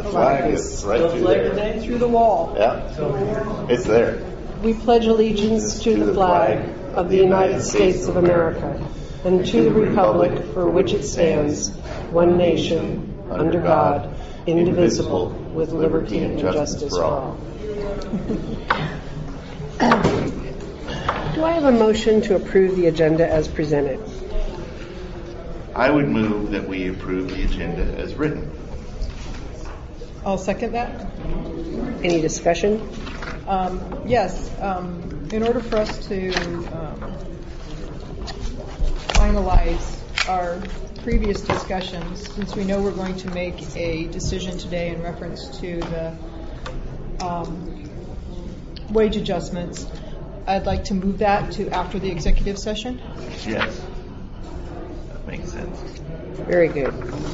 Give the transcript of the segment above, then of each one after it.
The flag is right through there. Through the wall. Yeah, it's there. We pledge allegiance to the flag of the United States of America and to the republic for which it stands, one nation, under God, indivisible, with liberty and justice for all. Do I have a motion to approve the agenda as presented? I would move that we approve the agenda as written. I'll second that. Any discussion? Yes. In order for us to finalize our previous discussions, since we know we're going to make a decision today in reference to the wage adjustments, I'd like to move that to after the executive session. Yes. That makes sense. Very good.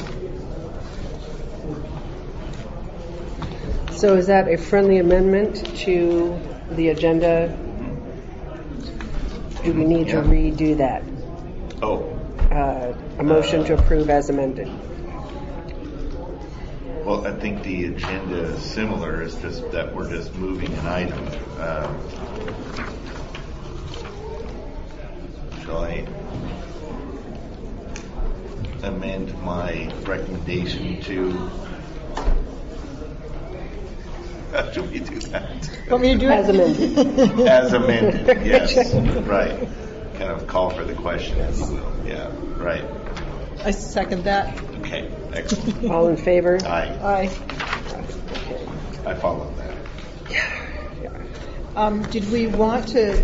So is that a friendly amendment to the agenda? Do we need to redo that? A motion to approve as amended. Well, I think the agenda is similar. It's just that we're just moving an item. Shall I amend my recommendation to... How should we do that? Want me to do it? As amended. As amended, yes. Right. Kind of call for the question, if you will. Yeah, right. I second that. Okay, excellent. All in favor? Aye. Aye. I follow that. Did we want to,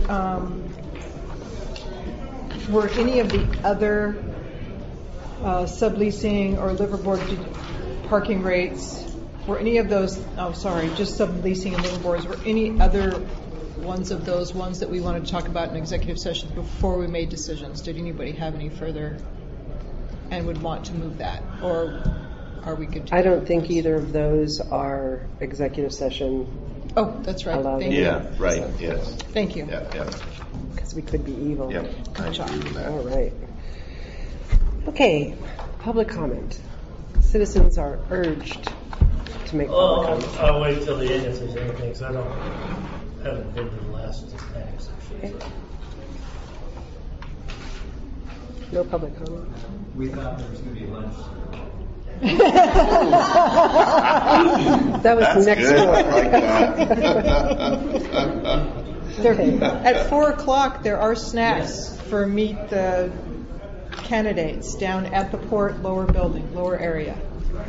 were any of the other subleasing or liverboard parking rates, were any of those, just subleasing and liverboards, were any other ones of those ones that we wanted to talk about in executive session before we made decisions? Did anybody have any further and would want to move that? Or are we good to go? I don't think either of those are executive session. Oh, that's right. Allowed. Thank you. Yeah, right, yes. Thank you. Yeah. Because we could be evil. Yep. Good job. All right. Okay, public comment. Citizens are urged to make public comment. I'll wait till the end if there's anything, because haven't been to the last tax. Okay. No public comment. We thought there was going to be lunch. That was That's next good. door. I like that. At 4:00, there are snacks for meet the candidates down at the port lower area.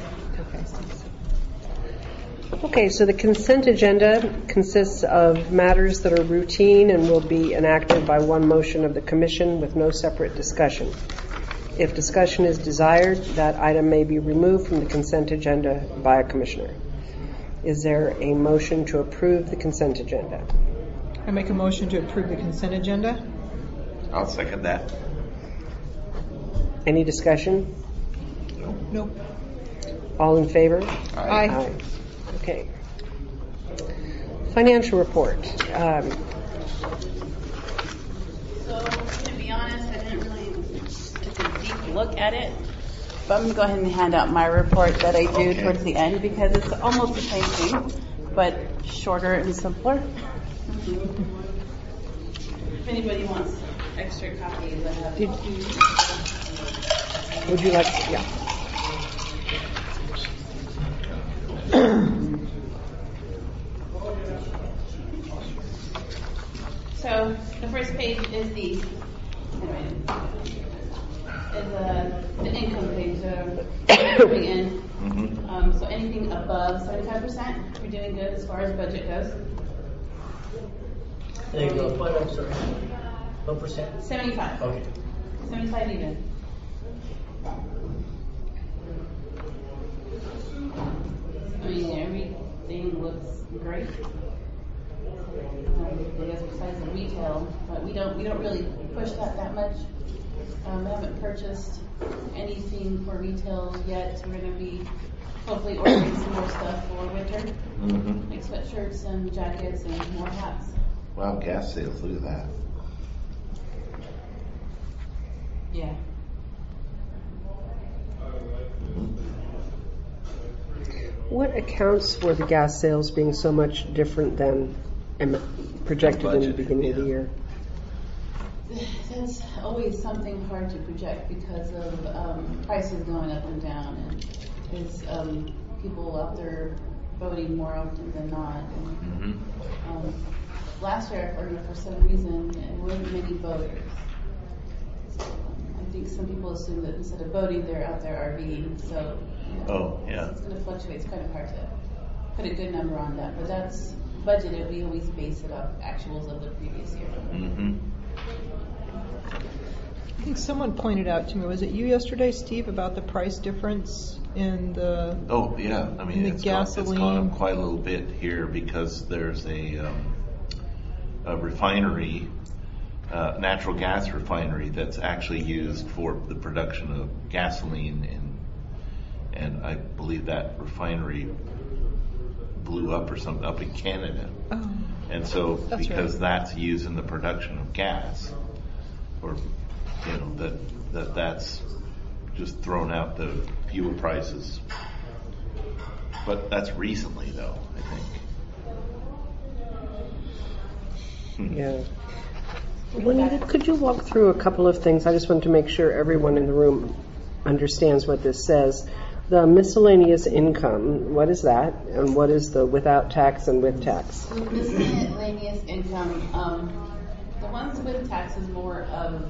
Okay, so the consent agenda consists of matters that are routine and will be enacted by one motion of the commission with no separate discussion. If discussion is desired, that item may be removed from the consent agenda by a commissioner. Is there a motion to approve the consent agenda? I make a motion to approve the consent agenda. I'll second that. Any discussion? Nope. All in favor? Aye. Okay. Financial report. So, to be honest, I didn't really take a deep look at it. But I'm going to go ahead and hand out my report that I do towards the end because it's almost the same thing, but shorter and simpler. If anybody wants extra copies, I have two. Would you like? Yeah. So the first page is the income page. So coming in. So anything above 75%, we're doing good as far as budget goes. There you go. What, I'm sorry. What percent? 75. Okay. 75 even. I mean, everything looks great. I guess besides the retail, but we don't really push that much. We haven't purchased anything for retail yet. So we're going to be hopefully ordering some more stuff for winter, like sweatshirts and jackets and more hats. Wow, gas sales, look at that. Yeah. What accounts for the gas sales being so much different than projected in the Budgeted, beginning of the yeah. year? That's always something hard to project because of prices going up and down, and is people out there voting more often than not. And, Mm-hmm. last year, I remember, for some reason, there weren't many voters. So, I think some people assume that instead of voting, they're out there RVing. So, Oh, yeah. it's going to fluctuate. It's kind of hard to put a good number on that, but that's budgeted. We always base it off actuals of the previous year. Mm-hmm. I think someone pointed out to me, was it you yesterday, Steve, about the price difference in the, Oh, yeah, I mean, The it's gone gasoline. up quite a little bit here because there's a refinery, natural gas refinery that's actually used for the production of gasoline, and I believe that refinery blew up or something up in Canada. oh, And so, That's because right. that's used in the production of gas, or, you know, that's just thrown out the fuel prices. But that's recently, though, I think. Yeah. Juanita, could you walk through a couple of things? I just want to make sure everyone in the room understands what this says. The miscellaneous income, what is that? And what is the without tax and with tax? Miscellaneous income, the ones with tax is more of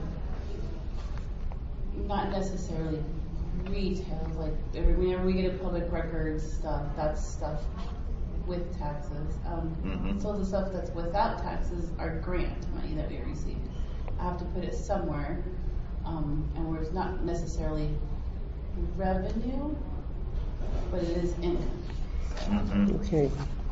not necessarily retail, like whenever we get a public records stuff, that's stuff with taxes. Mhm. So the stuff that's without taxes are grant money that we receive. I have to put it somewhere, and where it's not necessarily revenue, but it is income. Mm-hmm. Okay.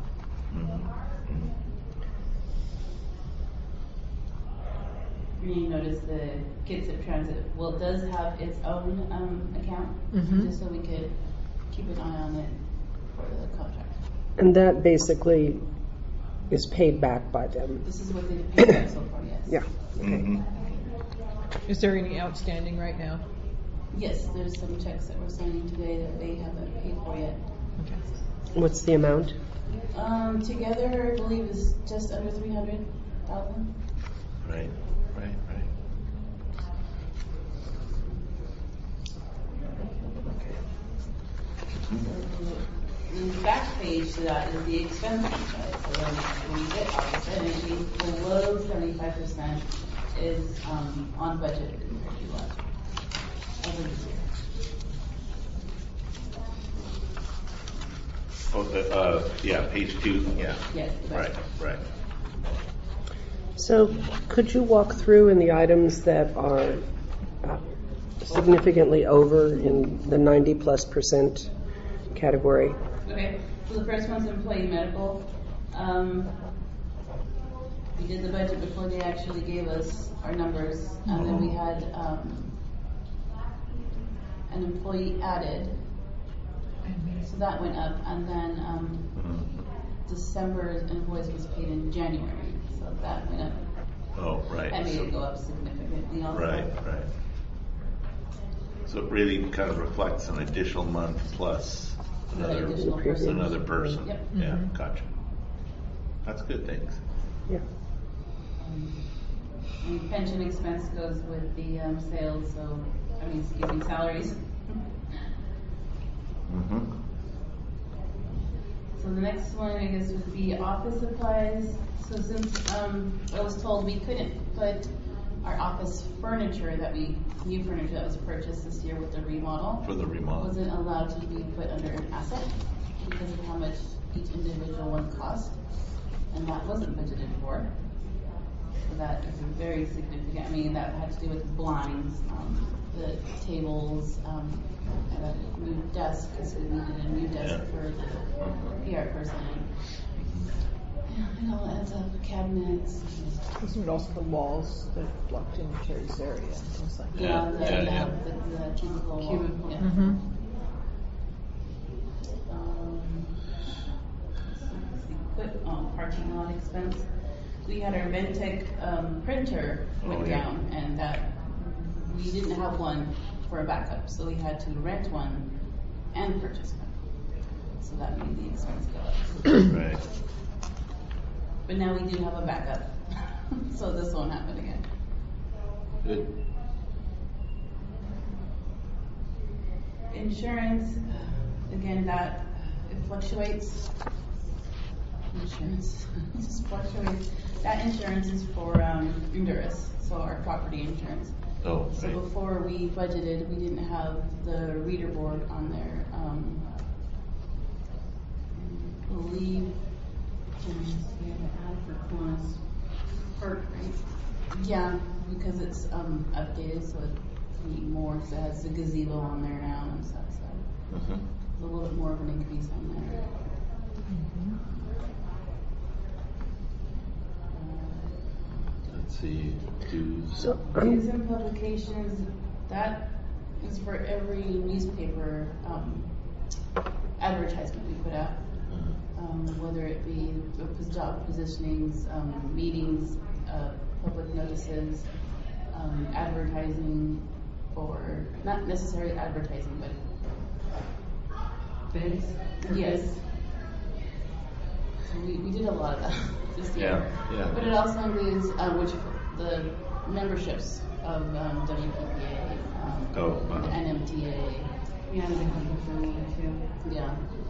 You notice the Kitsap Transit, well, it does have its own account, Mhm. just so we could keep an eye on it for the contract. And that basically is paid back by them. This is what they've paid us so far, yes. Yeah. Mm-hmm. is there any outstanding right now? Yes, there's some checks that we're signing today that they haven't paid for yet. What's the amount? Together, I believe is just under 300,000. Right. The back page to that is the expense side. So when you get August, anything below 75% is on budget compared to last year. Over this year. Oh, yeah, page 2, yeah. Yes, the back. Right. So could you walk through in the items that are significantly over in the 90+% category? Okay, so the first one's employee medical. We did the budget before they actually gave us our numbers, and then we had an employee added, so that went up, and then December's invoice was paid in January, so that went up. Oh, right. That made it go up significantly also. Right. So it really kind of reflects an additional month plus Another additional person. another person. Yep. Yeah, gotcha. That's good, thanks. Yeah. And pension expense goes with the sales, so, salaries. Mm-hmm. So the next one, I guess, would be office supplies. So since I was told we couldn't put our office furniture new furniture that was purchased this year with the remodel, For the remodel. wasn't allowed to be put under an asset because of how much each individual one cost, and that wasn't budgeted for. So that is very significant. That had to do with blinds, the tables, and a new desk because we needed a new desk for the PR person. Yeah, it all adds up. Cabinets. Isn't it also the walls that blocked in Terry's area and things like that? Yeah. The cubicle. Cubicle. Yeah. Mhm. Parking lot expense. We had our Ventec printer went down, and that we didn't have one for a backup, so we had to rent one and purchase one. so that made the expense go up. Right. But now we do have a backup, so this won't happen again. Good. Insurance, again, that it fluctuates. Insurance just fluctuates. That insurance is for Honduras, so our property insurance. Oh, So right. before we budgeted, we didn't have the reader board on there. I believe we had an ad for Kiwanis Park, right? Yeah, because it's updated, so it's more. So it has the gazebo on there now and stuff. So Uh-huh. a little bit more of an increase on there. Let's see, dues. So, News and publications, that is for every newspaper advertisement we put out, whether it be job positionings, meetings, public notices, advertising, or not necessarily advertising, but Bids? yes. So we did a lot of that this year. Yeah. But it also includes which the memberships of WPPA, Oh, wow. the NMTA. Yeah, there's a couple for me too. Yeah.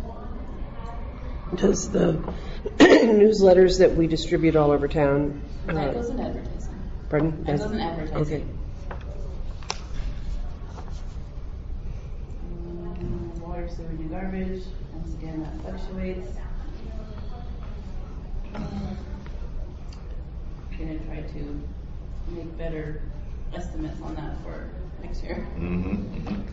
does the newsletters that we distribute all over town, That goes in advertising. pardon? That goes in advertising. Okay. Water, sewage, and garbage. Once again, that fluctuates. Gonna try to make better estimates on that for next year. Mm-hmm. Mm-hmm.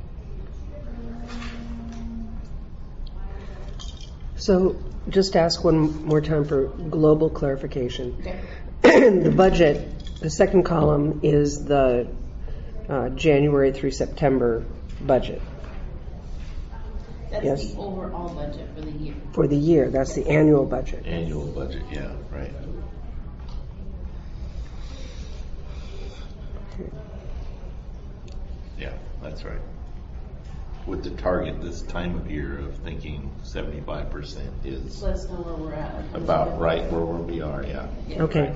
So just ask one more time for global clarification. Okay. The budget, the second column is the January through September budget That's Yes. the overall budget for the year. for the year. That's the annual budget. Annual budget, yeah, right. Yeah, that's right. With the target this time of year of thinking 75% is So let's know where we're at. about right where we are, yeah. Yeah. Okay.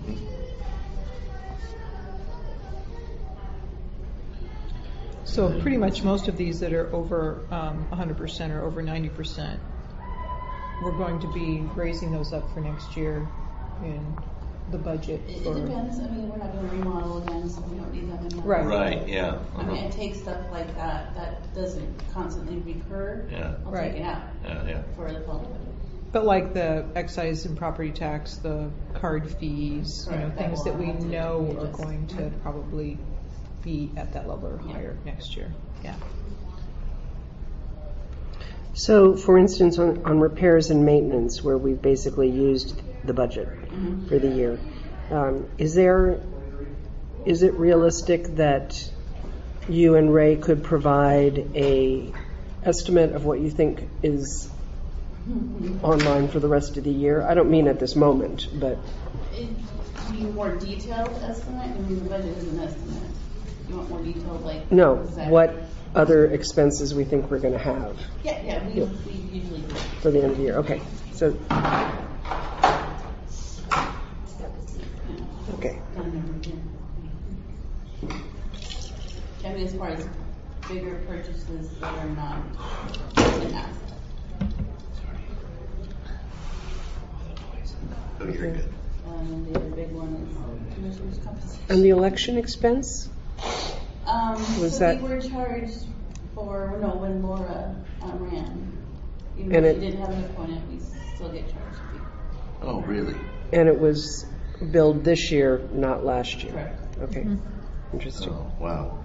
So pretty much most of these that are over 100% or over 90%, we're going to be raising those up for next year in the budget. It for- depends. I mean, we're not going to remodel again, so we don't need that many. Right. Right, yeah. I mean, it takes stuff like that doesn't constantly recur. Yeah. I'll Right. take it out Yeah. for the public. But like the excise and property tax, the card fees, Correct. things That that will we have to know be are adjusted. going to probably be at that level or Yeah. higher next year. Yeah. So, for instance, on repairs and maintenance, where we've basically used the budget for the year, is it realistic that you and Ray could provide a estimate of what you think is online for the rest of the year? I don't mean at this moment, but It be more detailed estimate. I mean, the budget is an estimate. You want more detailed, like no, exact- what other expenses we think we're going to have Yeah, we usually do. for the end of the year. Okay, so okay. I mean, as far as bigger purchases that are not an asset. Oh, you're good. The other big one is commissioner's compensation. And the election expense? Was So that- we were charged for, when Laura ran. Even And though it- she didn't have an opponent, we still get charged. Oh, really? And it was billed this year, not last year? Correct. Okay, interesting. Oh, wow.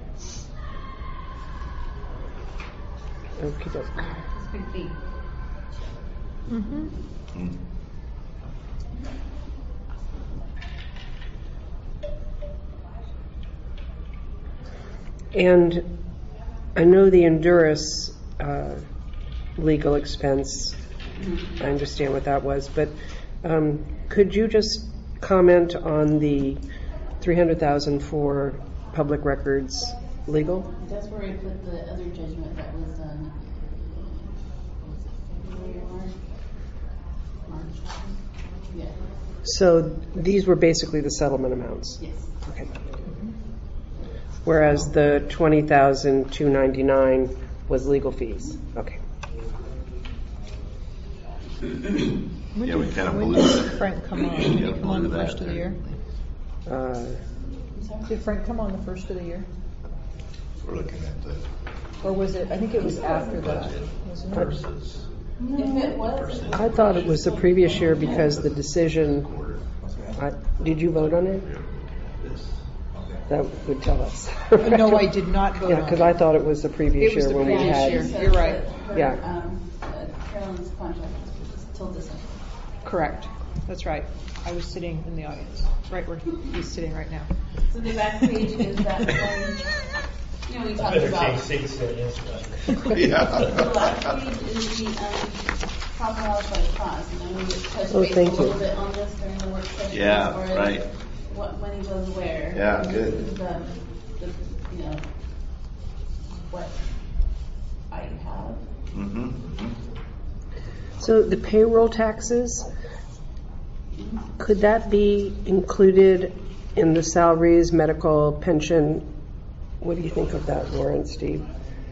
Okey doke. It's a big fee. Mm-hmm. Mm. And I know the Honduras legal expense, I understand what that was, but could you just comment on the $300,000 for public records legal? That's where I put the other judgment that was done. Yeah, So these were basically the settlement amounts. yes. Okay. Whereas the 20,299 was legal fees. Okay. Yeah, we kind of When blew did that. Frank come on? Did he Yeah, come on blew the that first of the there. year? Uh, Did Frank come on the first of the year? We're looking at the Or was it, I think it was after that, budget wasn't it? versus If it was, I thought it was the previous year because the decision, quarter. did you vote on it? This. That would tell us. No, I did not vote Yeah, on because it. I thought it was the previous It was year the when we previous had. year. so You're right. her, Yeah. Carolyn's contract is till December. Correct. That's right. I was sitting in the audience, right where he's sitting right now. So the back page is that one, we I talked better about. change seats to this one. Yeah. The last page is the profit and loss by cost, and then we just touched Oh, base a thank you. little bit on this during the work session. Yeah, as far as right. What money goes where. Yeah, good. What I have. Mm-hmm. So the payroll taxes, could that be included in the salaries, medical, pension? What do you think of that, Laura and Steve?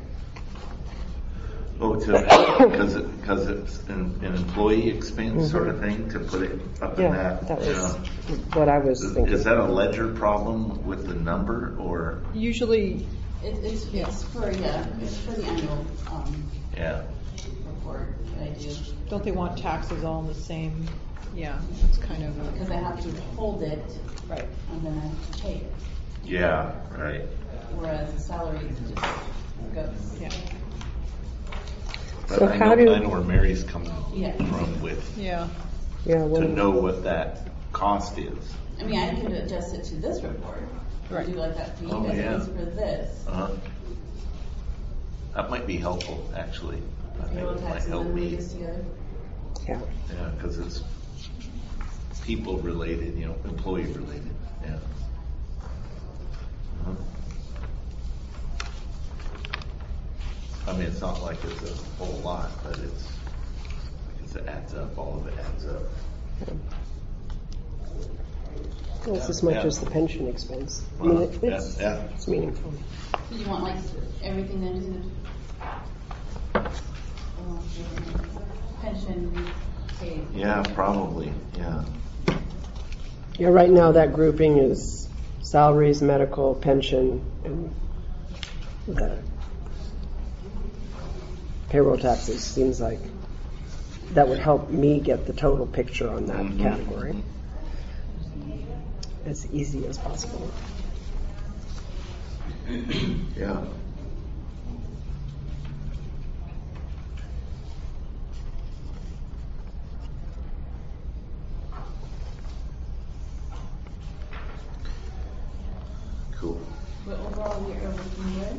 Oh, because it's an employee expense sort of thing to put it up in Yeah, that. that was yeah. what I was thinking. Is that a ledger problem with the number or? Usually, It's for the annual, Yeah. report that I do, don't they want taxes all in the same? Yeah, it's kind of because I have to hold it, right. and then I have to pay it, Yeah, right. whereas the salary just goes. Yeah, But So I how know, do- I know where Mary's coming Yeah. from with, yeah. Yeah, to well, know what that cost is. I mean, I could adjust it to this report, Right. do like that for you Oh, guys, yeah. it is for this. Uh-huh. That might be helpful, actually. I think Payroll it might taxes help and me. wages together. yeah. Yeah, because it's people related, employee related, yeah. Uh-huh. I mean, it's not like it's a whole lot, but it adds up, all of it adds up. Well, it's as much Yeah. as the pension expense. I mean, it's Yeah, yeah. it's meaningful. Did you want like everything then pension paid? Yeah, probably, yeah. Yeah, right now that grouping is salaries, medical, pension, and the payroll taxes. Seems like that would help me get the total picture on that Mhm. category as easy as possible. Yeah. Cool. But overall, we are looking good.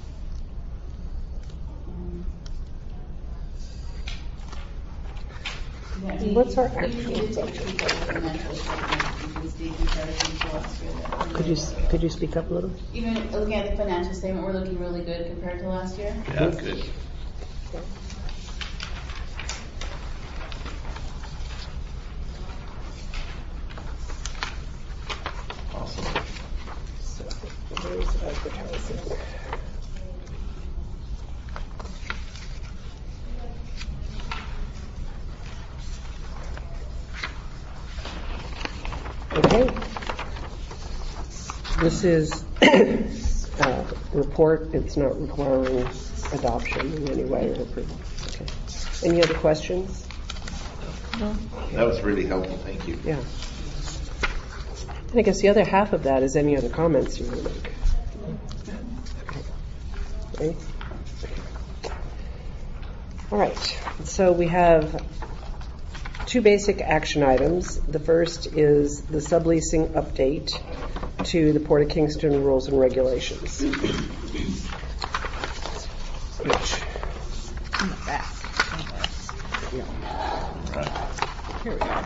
Yeah, What's our we actual did take budget? a peek at the financial statement, you can see comparisons to last year. that we're Could you speak up a little? Even looking at the financial statement, we're looking really good compared to last year. Yeah, good. Awesome. There's advertising. Okay. This is a report. It's not requiring adoption in any way or approval. Okay. Any other questions? That was really helpful, thank you. Yeah. And I guess the other half of that is any other comments you want to make. Okay. All right. So we have two basic action items. The first is the subleasing update to the Port of Kingston rules and regulations. In the back. Right. Here we go.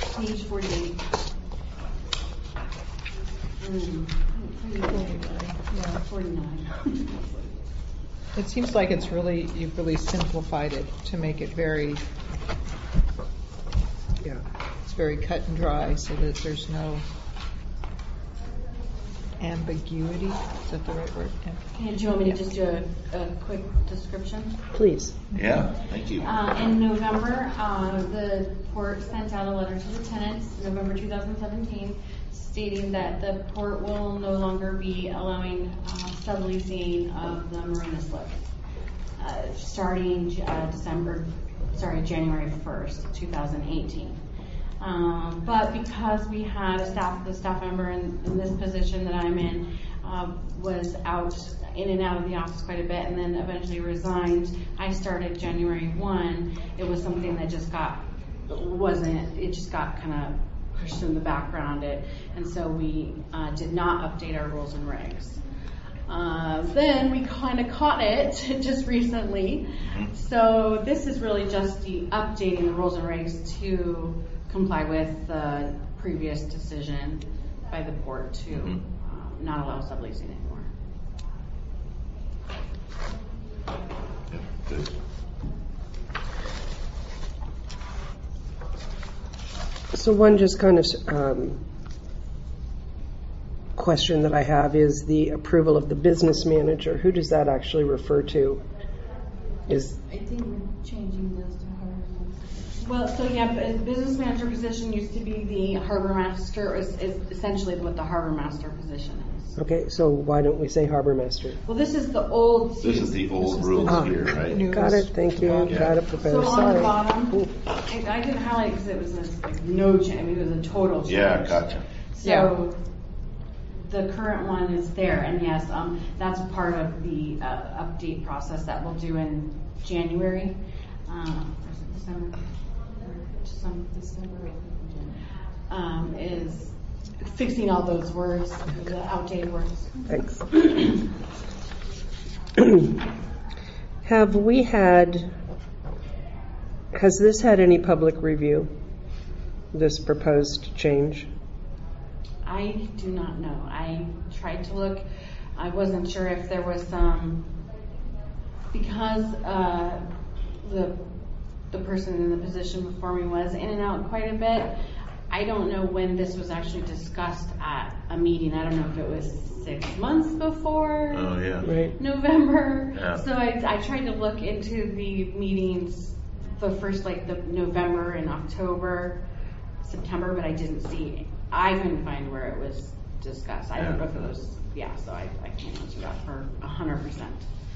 Page 48. Yeah. 49. It seems like you've really simplified it to make it very, Yeah. it's very cut and dry so that there's no ambiguity. Is that the right word? And do you want me to just do a quick description? Please. Yeah, thank you. In November, the port sent out a letter to the tenants, November 2017, stating that the port will no longer be allowing subleasing of the marina slip, starting January 1st, 2018. But because we had the staff member in this position that I'm in was out in and out of the office quite a bit and then eventually resigned, I started January 1. It was something that just got kind of pushed in the background, and so we did not update our rules and regs. Then we kind of caught it just recently. So this is really just the updating the rules and regs to comply with the previous decision by the port to not allow subleasing anymore. Yeah, good. So one just kind of question that I have is the approval of the business manager. Who does that actually refer to? I think we're changing this to harbor master. Well, so yeah, the business manager position used to be the harbor master, is essentially what the harbor master position is. Okay, so why don't we say harbor master? Well, this is the old. This is the old rules here, right? Got it, thank you. Yeah. Got it prepared. So on Sorry. the bottom, I didn't highlight because it was no change. I mean, it was a total change. Yeah, gotcha. So the current one is there, and yes, that's part of the update process that we'll do in January. December, is fixing all those words, the outdated words. Thanks. Has this had any public review, this proposed change? I do not know. I tried to look. I wasn't sure if there was because the person in the position before me was in and out quite a bit. I don't know when this was actually discussed at a meeting. I don't know if it was 6 months before Right. November. Yeah. So I tried to look into the meetings, the first the November and October, September, but I didn't see. I couldn't find where it was discussed. I don't know if it was. So I can't answer that for 100%.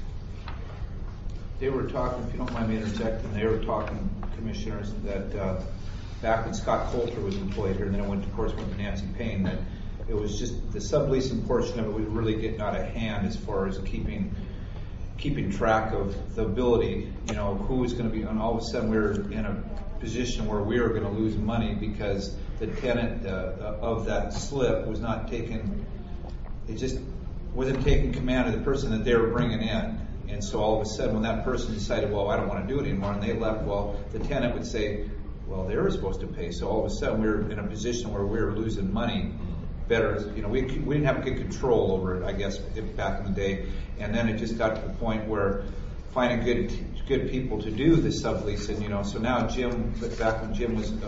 They were talking, if you don't mind me interjecting, they were talking, commissioners, that back when Scott Coulter was employed here, and then it went to Nancy Payne, that it was just the subleasing portion of it was really getting out of hand as far as keeping track of the ability, who was going to be, and all of a sudden we were in a position where we were going to lose money because the tenant of that slip was not taking, it just wasn't taking command of the person that they were bringing in. And so all of a sudden when that person decided, well, I don't want to do it anymore, and they left, well, the tenant would say, well, they were supposed to pay. So all of a sudden we were in a position where we were losing money. Better, we didn't have good control over it, I guess, back in the day. And then it just got to the point where finding good people to do the subleasing, so now Jim, back when Jim was in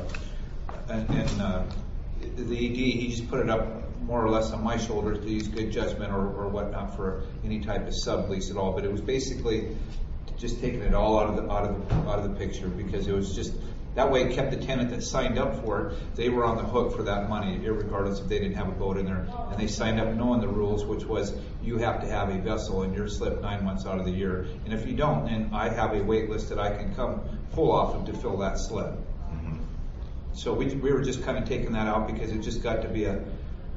the ED, he just put it up more or less on my shoulders to use good judgment or whatnot for any type of sublease at all. But it was basically just taking it all out of the picture, because it was just that way it kept the tenant that signed up for it. They were on the hook for that money, regardless if they didn't have a boat in there, and they signed up knowing the rules, which was you have to have a vessel in your slip 9 months out of the year, and if you don't, then I have a wait list that I can come pull off of to fill that slip. So we were just kind of taking that out because it just got to be a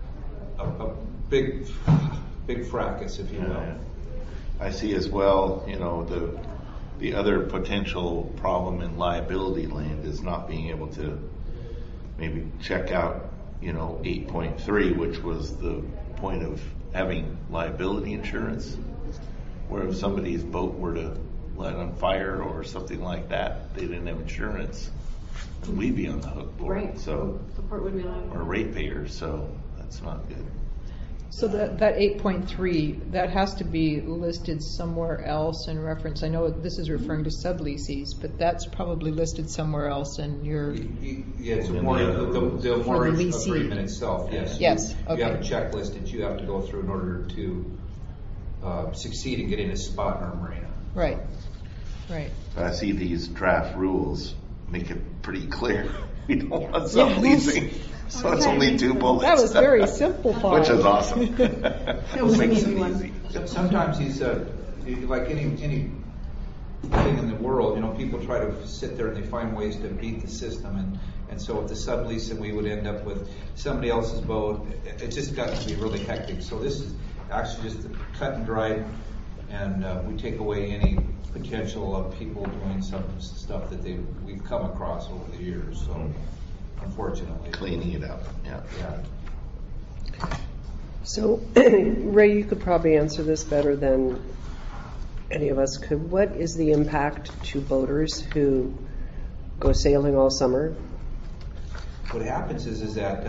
big fracas, if you will. I see as well, the other potential problem in liability land is not being able to maybe check out, 8.3, which was the point of having liability insurance, where if somebody's boat were to light on fire or something like that, they didn't have insurance, we'd be on the hook for it. So support would be liable. or ratepayers, so that's not good. So that 8.3, that has to be listed somewhere else in reference. I know this is referring to subleases, but that's probably listed somewhere else in your. Yeah, it's more, the For the mortgage leasing. agreement itself, yes. Yes, You have a okay. checklist that you have to go through in order to succeed in getting a spot in our marina. Right, right. But I see these draft rules make it pretty clear. We don't want Yeah, subleasing. So it's only 2 bullets. That was very simplified. Which is awesome. It was an Makes it easy one. easy. Sometimes like anything in the world, people try to sit there and they find ways to beat the system. And so with the subleasing, we would end up with somebody else's boat. It just got to be really hectic. So this is actually just cut and dried, and we take away any potential of people doing some stuff that we've come across over the years. So unfortunately. Cleaning it up, yeah. Yeah. So, Ray, you could probably answer this better than any of us could. What is the impact to boaters who go sailing all summer? What happens is that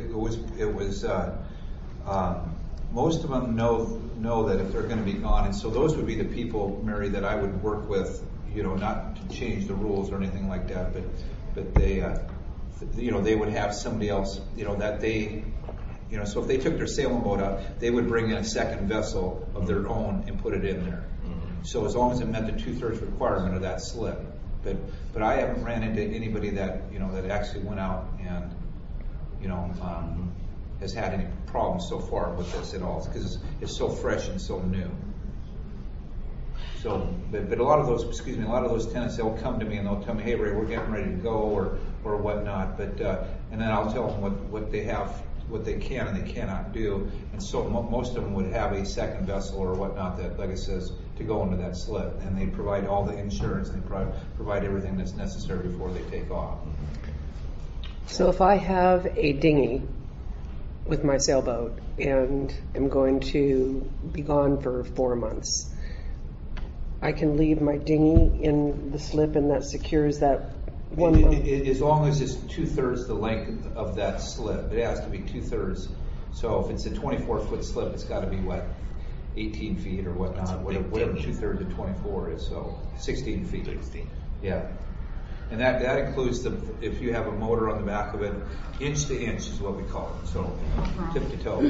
most of them know that if they're going to be gone, and so those would be the people, Mary, that I would work with. Not to change the rules or anything like that, but they, they would have somebody else, that they. So if they took their sailing boat out, they would bring in a second vessel of their own and put it in there. Mm-hmm. So as long as it met the 2/3 requirement of that slip. But I haven't ran into anybody that, that actually went out and, has had any problems so far with this at all, because it's so fresh and so new. So, but a lot of those tenants, they'll come to me and they'll tell me, hey, Ray, we're getting ready to go or whatnot. But, and then I'll tell them what they have, what they can and they cannot do. And so most of them would have a second vessel or whatnot that, like it says, to go into that slip. And they provide all the insurance and they provide everything that's necessary before they take off. So if I have a dinghy with my sailboat and am going to be gone for 4 months, I can leave my dinghy in the slip and that secures that 1 month? As long as it's 2/3 the length of that slip. It has to be 2/3. So if it's a 24-foot slip, it's got to be 18 feet or whatnot, whatever 2/3 of 24 is. So 16 feet. 16. Yeah. And that includes if you have a motor on the back of it, inch to inch is what we call it. So tip to toe.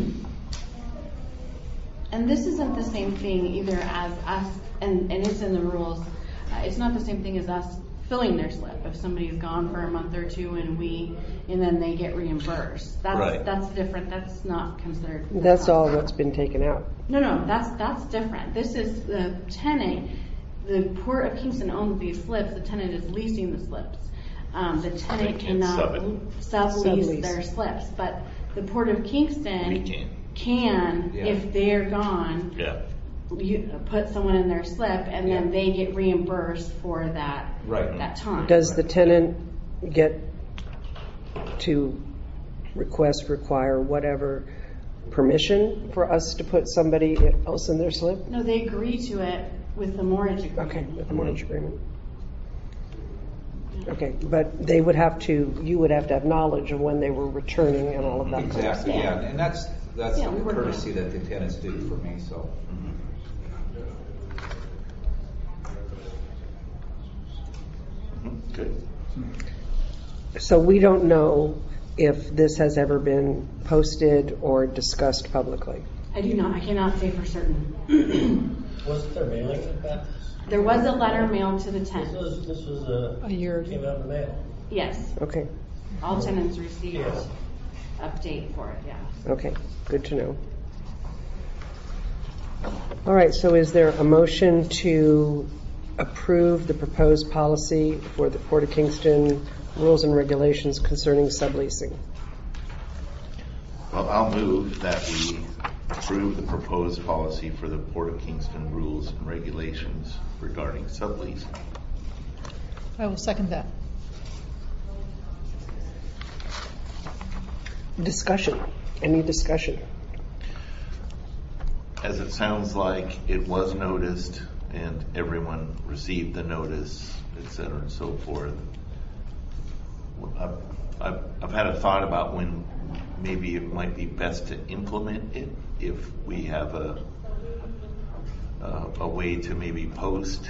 And this isn't the same thing either as us, and it's in the rules. It's not the same thing as us filling their slip. If somebody's gone for a month or two and then they get reimbursed, that's different. That's not considered. That's all what's been taken out. No, that's different. This is the tenant. The Port of Kingston owns these slips. The tenant is leasing the slips. The tenant cannot sublease their slips, but the Port of Kingston can if they're gone. Yeah. You put someone in their slip, and then they get reimbursed for that time. Does the tenant get to require whatever permission for us to put somebody else in their slip? No, they agree to it with the mortgage agreement. Okay, with the mortgage agreement. Okay, but you would have to have knowledge of when they were returning and all of that. Exactly, yeah. And that's Yeah, we the work courtesy that the tenants do for me. So. Good. So we don't know if this has ever been posted or discussed publicly. I do not. I cannot say for certain. Wasn't there mailing about this? There was a letter mailed to the This tenant. was A year came ago. out in the mail. Yes, Okay, all tenants received Yes. update for it. Yeah. okay, good to know. All right, so is there a motion to approve the proposed policy for the Port of Kingston rules and regulations concerning subleasing? Well, I'll move that we approve the proposed policy for the Port of Kingston rules and regulations regarding subleasing. I will second that. Discussion. Any discussion? As it sounds like it was noticed and everyone received the notice, et cetera, and so forth. I've had a thought about when maybe it might be best to implement it if we have a way to maybe post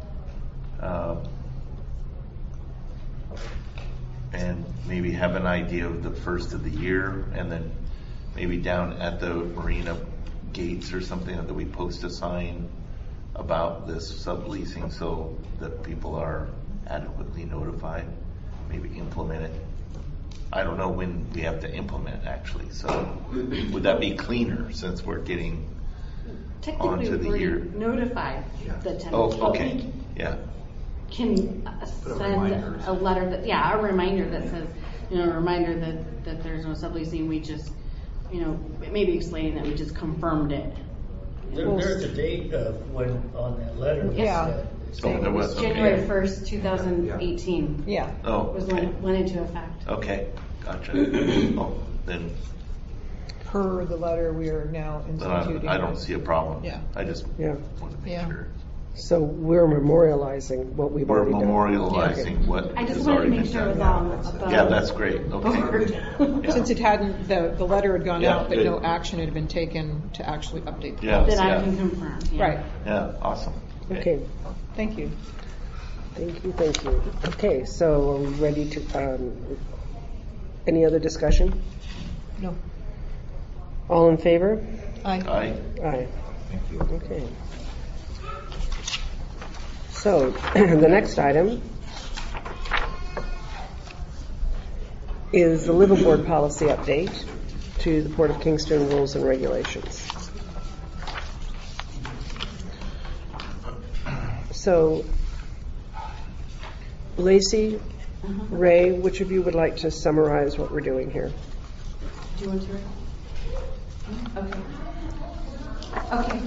and maybe have an idea of the first of the year, and then maybe down at the marina gates or something that we post a sign about this subleasing so that people are adequately notified, maybe implement it. I don't know when we have to implement actually, so would that be cleaner since we're getting Technically, onto the we're year? notified the tenants. Oh, but okay, we yeah. Can Put a send reminder. a letter that, a reminder that says, a reminder that there's no subleasing. We just, maybe explaining that we just confirmed it. There's a date of when on that letter. that Yeah. said- Oh, there was, okay. January 1st, 2018 Yeah. Oh, was when okay. it went into effect. Okay, gotcha. Oh, then Per the letter, we are now instituting. I don't see a problem. Yeah. I just Yeah. want to make Yeah. sure. So we're memorializing what we've We're already done. memorializing what I just has wanted to already make been sure it was done. all above Yeah, that's great. Okay. board. Since it hadn't, the letter had gone Yeah, out, but good. no action had been taken to actually update the Yeah. policy. That I can confirm. Yeah. Right. Yeah, awesome. Okay, Thank you. thank you. Okay, so are we ready to, any other discussion? No. All in favor? Aye. Aye. Aye. Thank you. Okay. So, the next item is the liveaboard policy update to the Port of Kingston rules and regulations. So, Lacey, Ray, which of you would like to summarize what we're doing here? Do you want to? Okay. Okay.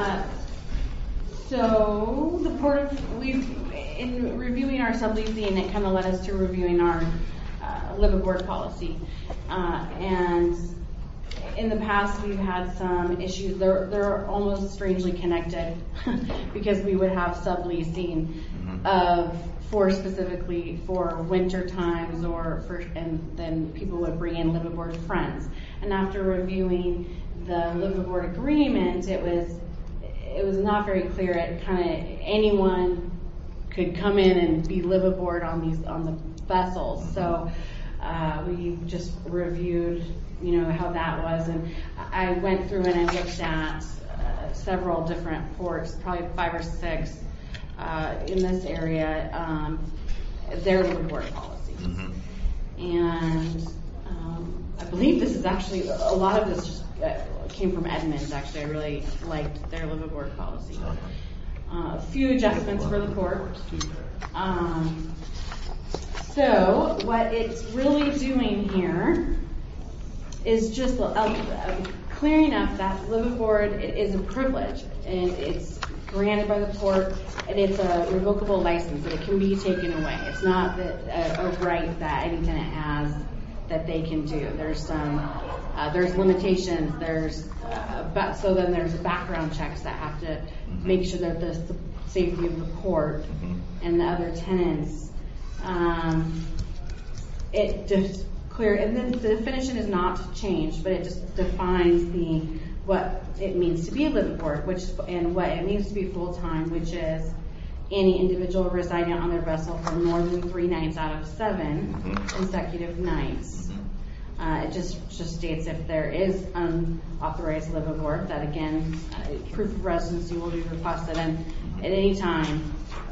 So the Port of in reviewing our subleasing, it kind of led us to reviewing our liveaboard policy, and in the past we've had some issues. They're almost strangely connected because we would have subleasing specifically for winter times and then people would bring in liveaboard friends. And after reviewing the liveaboard agreement, it was not very clear. It kind of anyone could come in and be liveaboard on the vessels. So we just reviewed, how that was, and I went through and I looked at several different ports, probably 5 or 6 in this area, their liveaboard policy. And I believe this is actually, a lot of this just came from Edmonds, actually. I really liked their liveaboard policy. A few adjustments for the port. So what it's really doing here is just clearing up that liveaboard is a privilege, and it's granted by the port, and it's a revocable license, that it can be taken away. It's not that a right that any tenant has that they can do. There's there's limitations. So then there's background checks that have to make sure that the safety of the port and the other tenants. It just clear, and then the definition is not changed, but it just defines what it means to be a liveaboard, and what it means to be full time, which is any individual residing on their vessel for more than 3 nights out of 7 consecutive nights. It just states if there is unauthorized liveaboard, that again, proof of residency will be requested, and at any time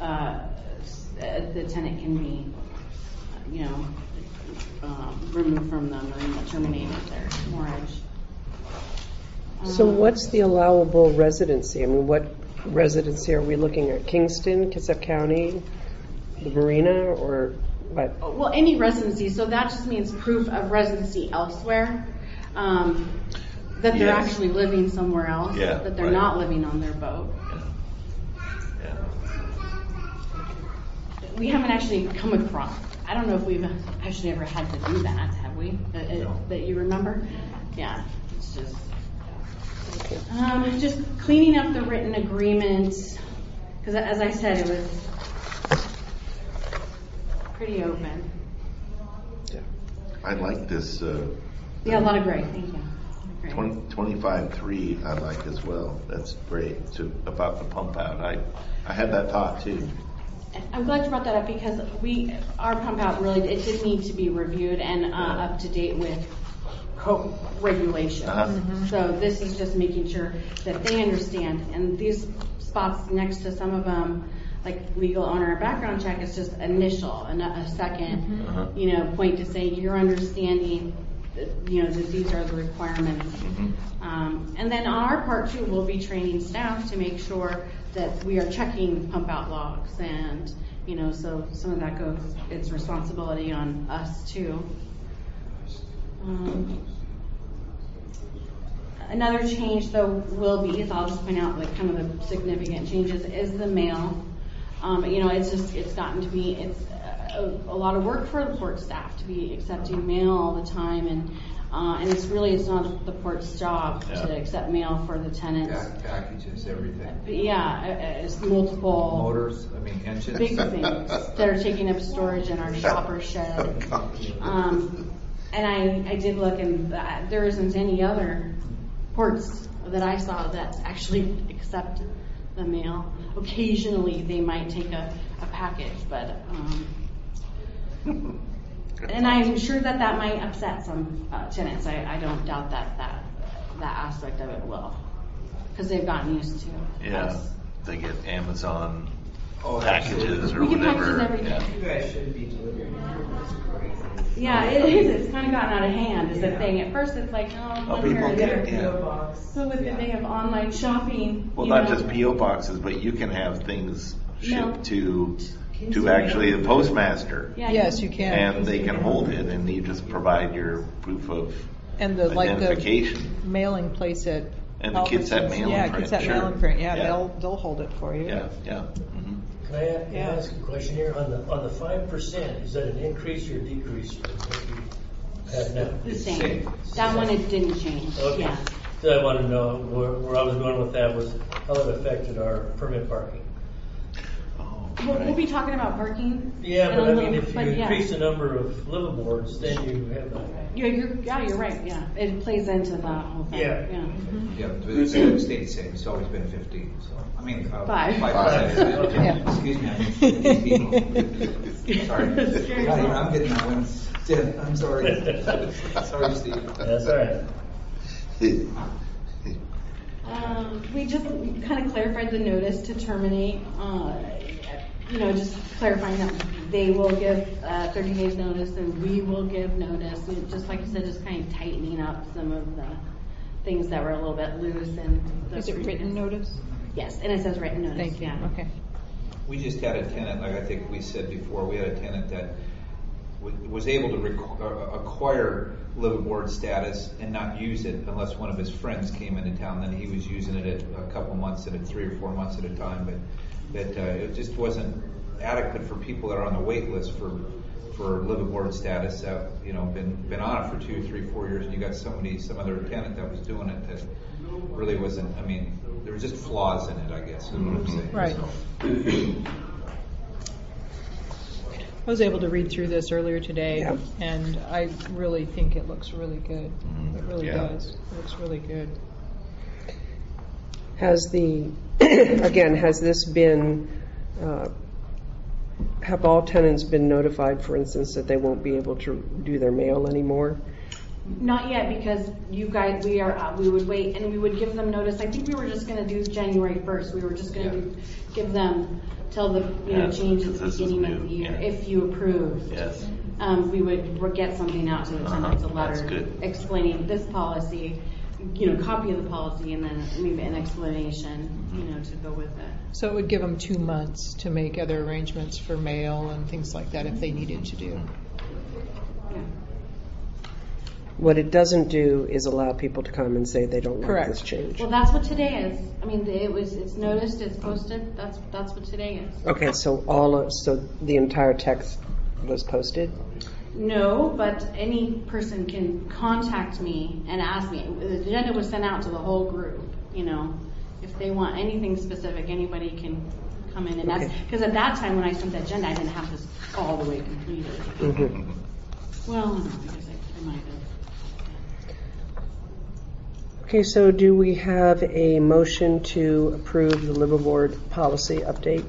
the tenant can be, removed from them or terminated their moorage. So what's the allowable residency? I mean, what residency are we looking at? Kingston, Kitsap County, the marina, or what? Well, any residency, so that just means proof of residency elsewhere, that they're Yes. actually living somewhere else, Yeah, that they're right. not living on their boat. Yeah. We haven't actually come across, I don't know if we've actually ever had to do that, have we? That you remember? Yeah, it's just cleaning up the written agreement, because as I said, it was pretty open. I like this Yeah, a lot of gray, thank you. Gray. 25.3 I like as well. That's great. So about the pump out, I had that thought too. I'm glad you brought that up because our pump out really, it did need to be reviewed and up to date with regulations. So this is just making sure that they understand. And these spots next to some of them, like legal owner background check, is just initial, a second, point to say you're understanding that these are the requirements. And then on our part too, we'll be training staff to make sure that we are checking pump out logs, and so some of that goes, it's responsibility on us too. Another change though will be, so I'll just point out like kind of the significant changes, is the mail. It's gotten to be, it's a lot of work for the port staff to be accepting mail all the time, and it's not the port's job to accept mail for the tenants. Packages, everything. But yeah, it's multiple Motors, engines. big things that are taking up storage in our shopper shed. And I did look, and there isn't any other ports that I saw that actually accept the mail. Occasionally they might take a package, but and I'm sure that might upset some tenants. I don't doubt that aspect of it will, because they've gotten used to it. Yeah, they get Amazon packages or we get whatever. Packages every day. You guys should be delivering. Yeah, it is. It's kind of gotten out of hand, is the thing. At first it's like, one here people and get there. it. So with the day of online shopping, Well, not just P.O. boxes, but you can have things shipped to actually the postmaster. Yeah, Yes, you can. And they can hold it, and you just provide your proof of And the identification. mailing place at And the kids at mail and print, kids at sure. mail and print. Yeah, Yeah. they'll hold it for you. Yeah. Mm-hmm. Can I ask a question here? On the 5%, is that an increase or decrease from what you have now? the same. That one, it didn't change. Okay. Yeah. So I want to know where I was going with that was how it affected our permit parking. We'll be talking about parking. Yeah, in but a I little- mean, if you but yeah. increase the number of liveaboards, then you have a... You're right. Yeah, it plays into the whole thing. Yeah. Yeah, but it's stayed the same. It's always been 15. So 5. 5%. Yeah. Excuse me, I'm 50 people. Sorry. God, I'm getting that one. I'm sorry. Sorry, Steve. That's all right. We just kind of clarified the notice to terminate. Just clarifying that they will give 30 days notice and we will give notice. And just like you said, just kind of tightening up some of the things that were a little bit loose. And Is it written notice? Yes, and it says written notice. Thank you. Yeah. Okay. We just had a tenant, like I think we said before, we had a tenant that was able to acquire liveaboard status and not use it unless one of his friends came into town. Then he was using it at a couple months at 3 or 4 months at a time, but it just wasn't adequate for people that are on the wait list for liveaboard status that been on it for 2, 3, 4 years, and you got some other tenant that was doing it that really wasn't. There were just flaws in it, I guess, is what I'm saying. Right. So. I was able to read through this earlier today, Yeah. and I really think it looks really good. It really Yeah. does. It looks really good. Has this been, have all tenants been notified, for instance, that they won't be able to do their mail anymore? Not yet, because you guys, we would wait and we would give them notice. I think we were just going to do January 1st. We were just going to give them till the change at the This is beginning of new, the year. yeah. If you approved, Yes. we would get something out to the tenants, a That's letter good. explaining this policy, copy of the policy, and then maybe an explanation, to go with it. So it would give them 2 months to make other arrangements for mail and things like that if they needed to do. Yeah. What it doesn't do is allow people to come and say they don't like Correct. this change. Well, that's what today is. It's noticed, it's posted. That's what today is. Okay, so the entire text was posted? No, but any person can contact me and ask me. The agenda was sent out to the whole group. If they want anything specific, anybody can come in and ask. Okay. Because at that time when I sent the agenda, I didn't have this all the way completed. Mm-hmm. Well, no, because I might have. Okay, so do we have a motion to approve the liveaboard policy update?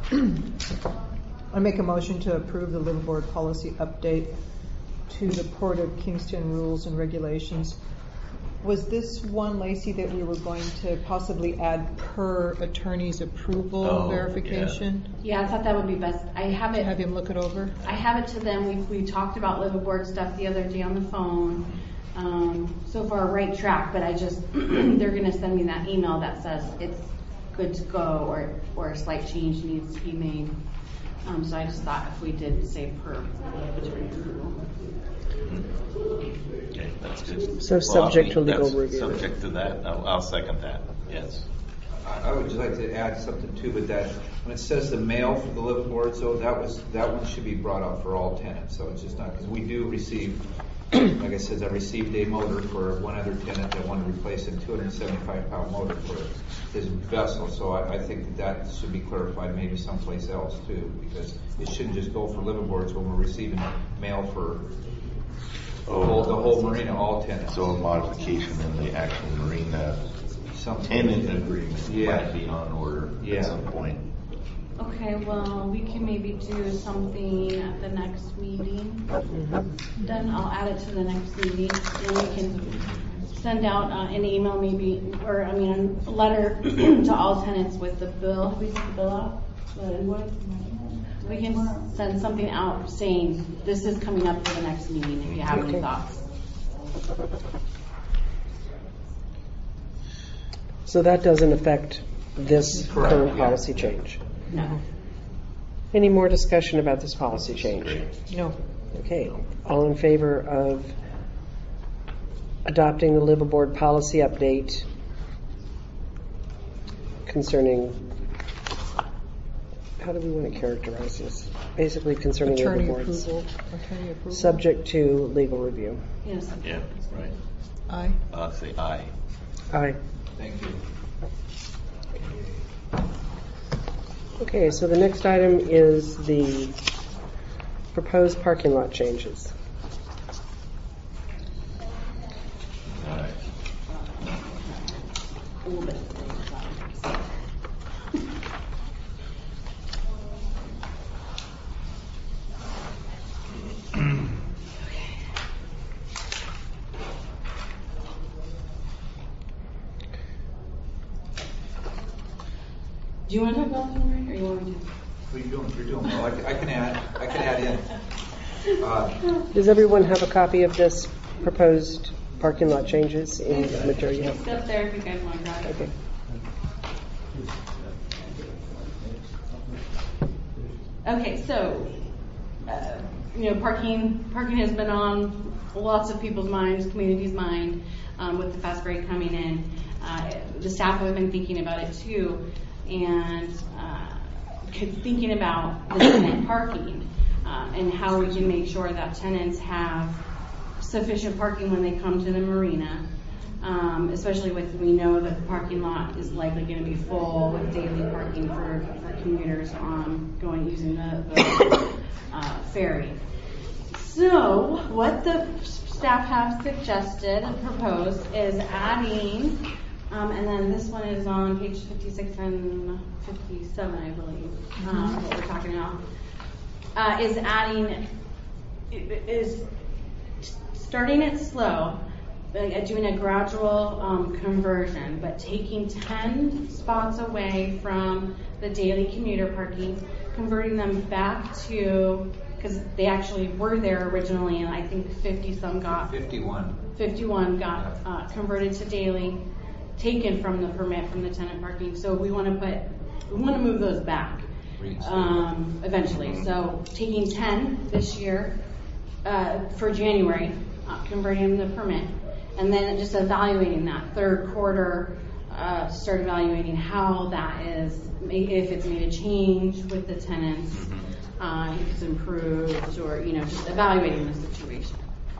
I make a motion to approve the liveaboard policy update to the Port of Kingston rules and regulations. Was this one, Lacey, that we were going to possibly add per attorney's approval Oh, verification? Yeah, I thought that would be best. I have To it. have him look it over? I have it to them. We talked about liveaboard stuff the other day on the phone. So far, right track, but I just, they're gonna send me that email that says it's good to go or a slight change needs to be made. So I just thought if we did say per attorney approval. Okay, that's good. So subject to I'll- legal that's review. Subject to that, I'll second that, yes. I would just like to add something too, but that when it says the mail for the liveaboard, so that one should be brought up for all tenants. So it's just not, because we do receive, like I said, I received a motor for one other tenant that wanted to replace a 275-pound motor for his vessel. So I think that should be clarified maybe someplace else too, because it shouldn't just go for liveaboards when we're receiving mail for the whole marina, all tenants. So a modification in the actual marina tenant agreement might be on order at some point. Okay, well, we can maybe do something at the next meeting. Then I'll add it to the next meeting, and we can send out an email maybe, or a letter to all tenants with the bill. Have we sent the bill out? The invoice? We can send something out saying this is coming up for the next meeting if you have any thoughts. So that doesn't affect this Correct, current yeah. policy change? No. Any more discussion about this policy change? No. Okay, all in favor of adopting the liveaboard policy update concerning, how do we want to characterize this? Basically concerning Attorney liveaboards. Attorney approval. Subject to legal review. Yes. Yeah, right. Aye. I'll say aye. Aye. Thank you. Okay, so the next item is the proposed parking lot changes. All right. A little bit. Do you want to talk about them, Rick, or you want me to? What are you doing? You're doing well. I can add in. Does everyone have a copy of this proposed parking lot changes in the material? It's up there if you guys want to grab it. Okay. Okay, so, parking has been on lots of people's minds, community's mind, with the fast break coming in. The staff have been thinking about it too, and thinking about the tenant parking, and how we can make sure that tenants have sufficient parking when they come to the marina. Especially we know that the parking lot is likely going to be full with daily parking for commuters using the ferry. So what the staff have suggested and proposed is adding, and then this one is on page 56 and 57, I believe, what we're talking about, is starting it slow, doing a gradual conversion, but taking 10 spots away from the daily commuter parking, converting them back to, because they actually were there originally, and I think 51 got converted to daily, taken from the permit from the tenant parking. So we want to move those back eventually. So taking 10 this year for January, converting the permit. And then just evaluating that third quarter, start evaluating how that is, if it's made a change with the tenants, if it's improved, or just evaluating the situation.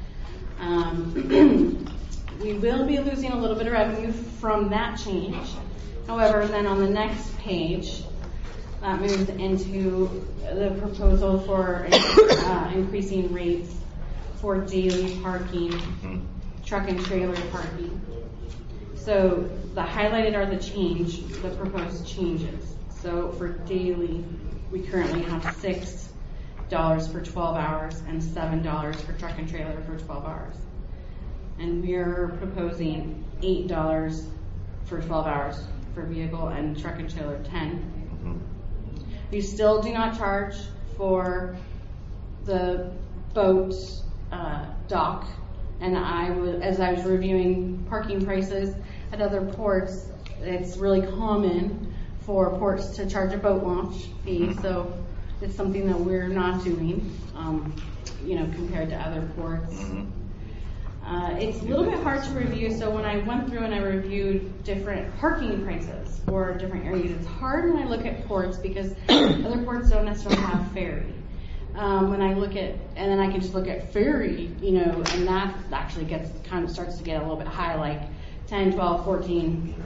We will be losing a little bit of revenue from that change. However, then on the next page, that moves into the proposal for increasing rates for daily parking. Truck and trailer parking. So the highlighted are the proposed changes. So for daily, we currently have $6 for 12 hours and $7 for truck and trailer for 12 hours. And we are proposing $8 for 12 hours for vehicle and truck and trailer 10. We still do not charge for the boat dock. And as I was reviewing parking prices at other ports, it's really common for ports to charge a boat launch fee. So it's something that we're not doing, compared to other ports. It's a little bit hard to review, so when I went through and I reviewed different parking prices for different areas, it's hard when I look at ports because other ports don't necessarily have ferry. When I look at, and then I can just look at ferry, and that actually starts to get a little bit high, like 10, 12, 14,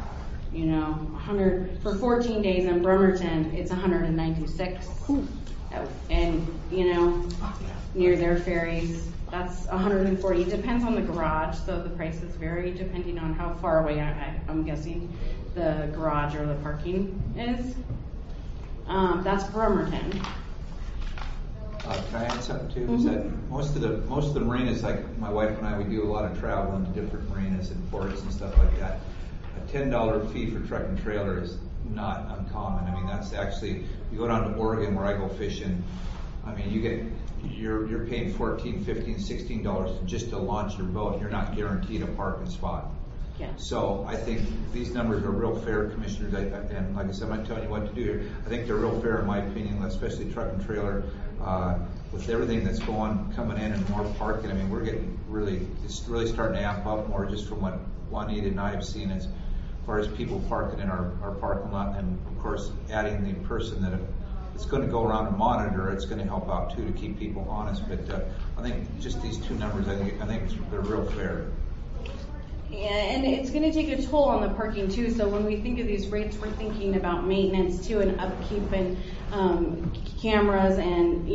100, for 14 days in Bremerton, it's 196. And, near their ferries, that's 140. It depends on the garage, so the prices vary depending on how far away I'm guessing the garage or the parking is. That's Bremerton. Can I add something too? Is that most of the marinas, like my wife and I, we do a lot of travel into different marinas and ports and stuff like that. A $10 fee for truck and trailer is not uncommon. I mean, that's actually, you go down to Oregon where I go fishing. I mean, you're paying $14, $15, $16 just to launch your boat. You're not guaranteed a parking spot. Yeah. So I think these numbers are real fair, commissioners. And like I said, I'm not telling you what to do here. I think they're real fair in my opinion, especially truck and trailer. With everything that's coming in and more parking, I mean, we're getting it's really starting to amp up more just from what Juanita and I have seen as far as people parking in our parking lot, and of course adding the person that it's going to go around and monitor. It's going to help out too to keep people honest. But I think just these two numbers, I think they're real fair. Yeah, and it's going to take a toll on the parking too. So when we think of these rates, we're thinking about maintenance too, and upkeep and cameras, and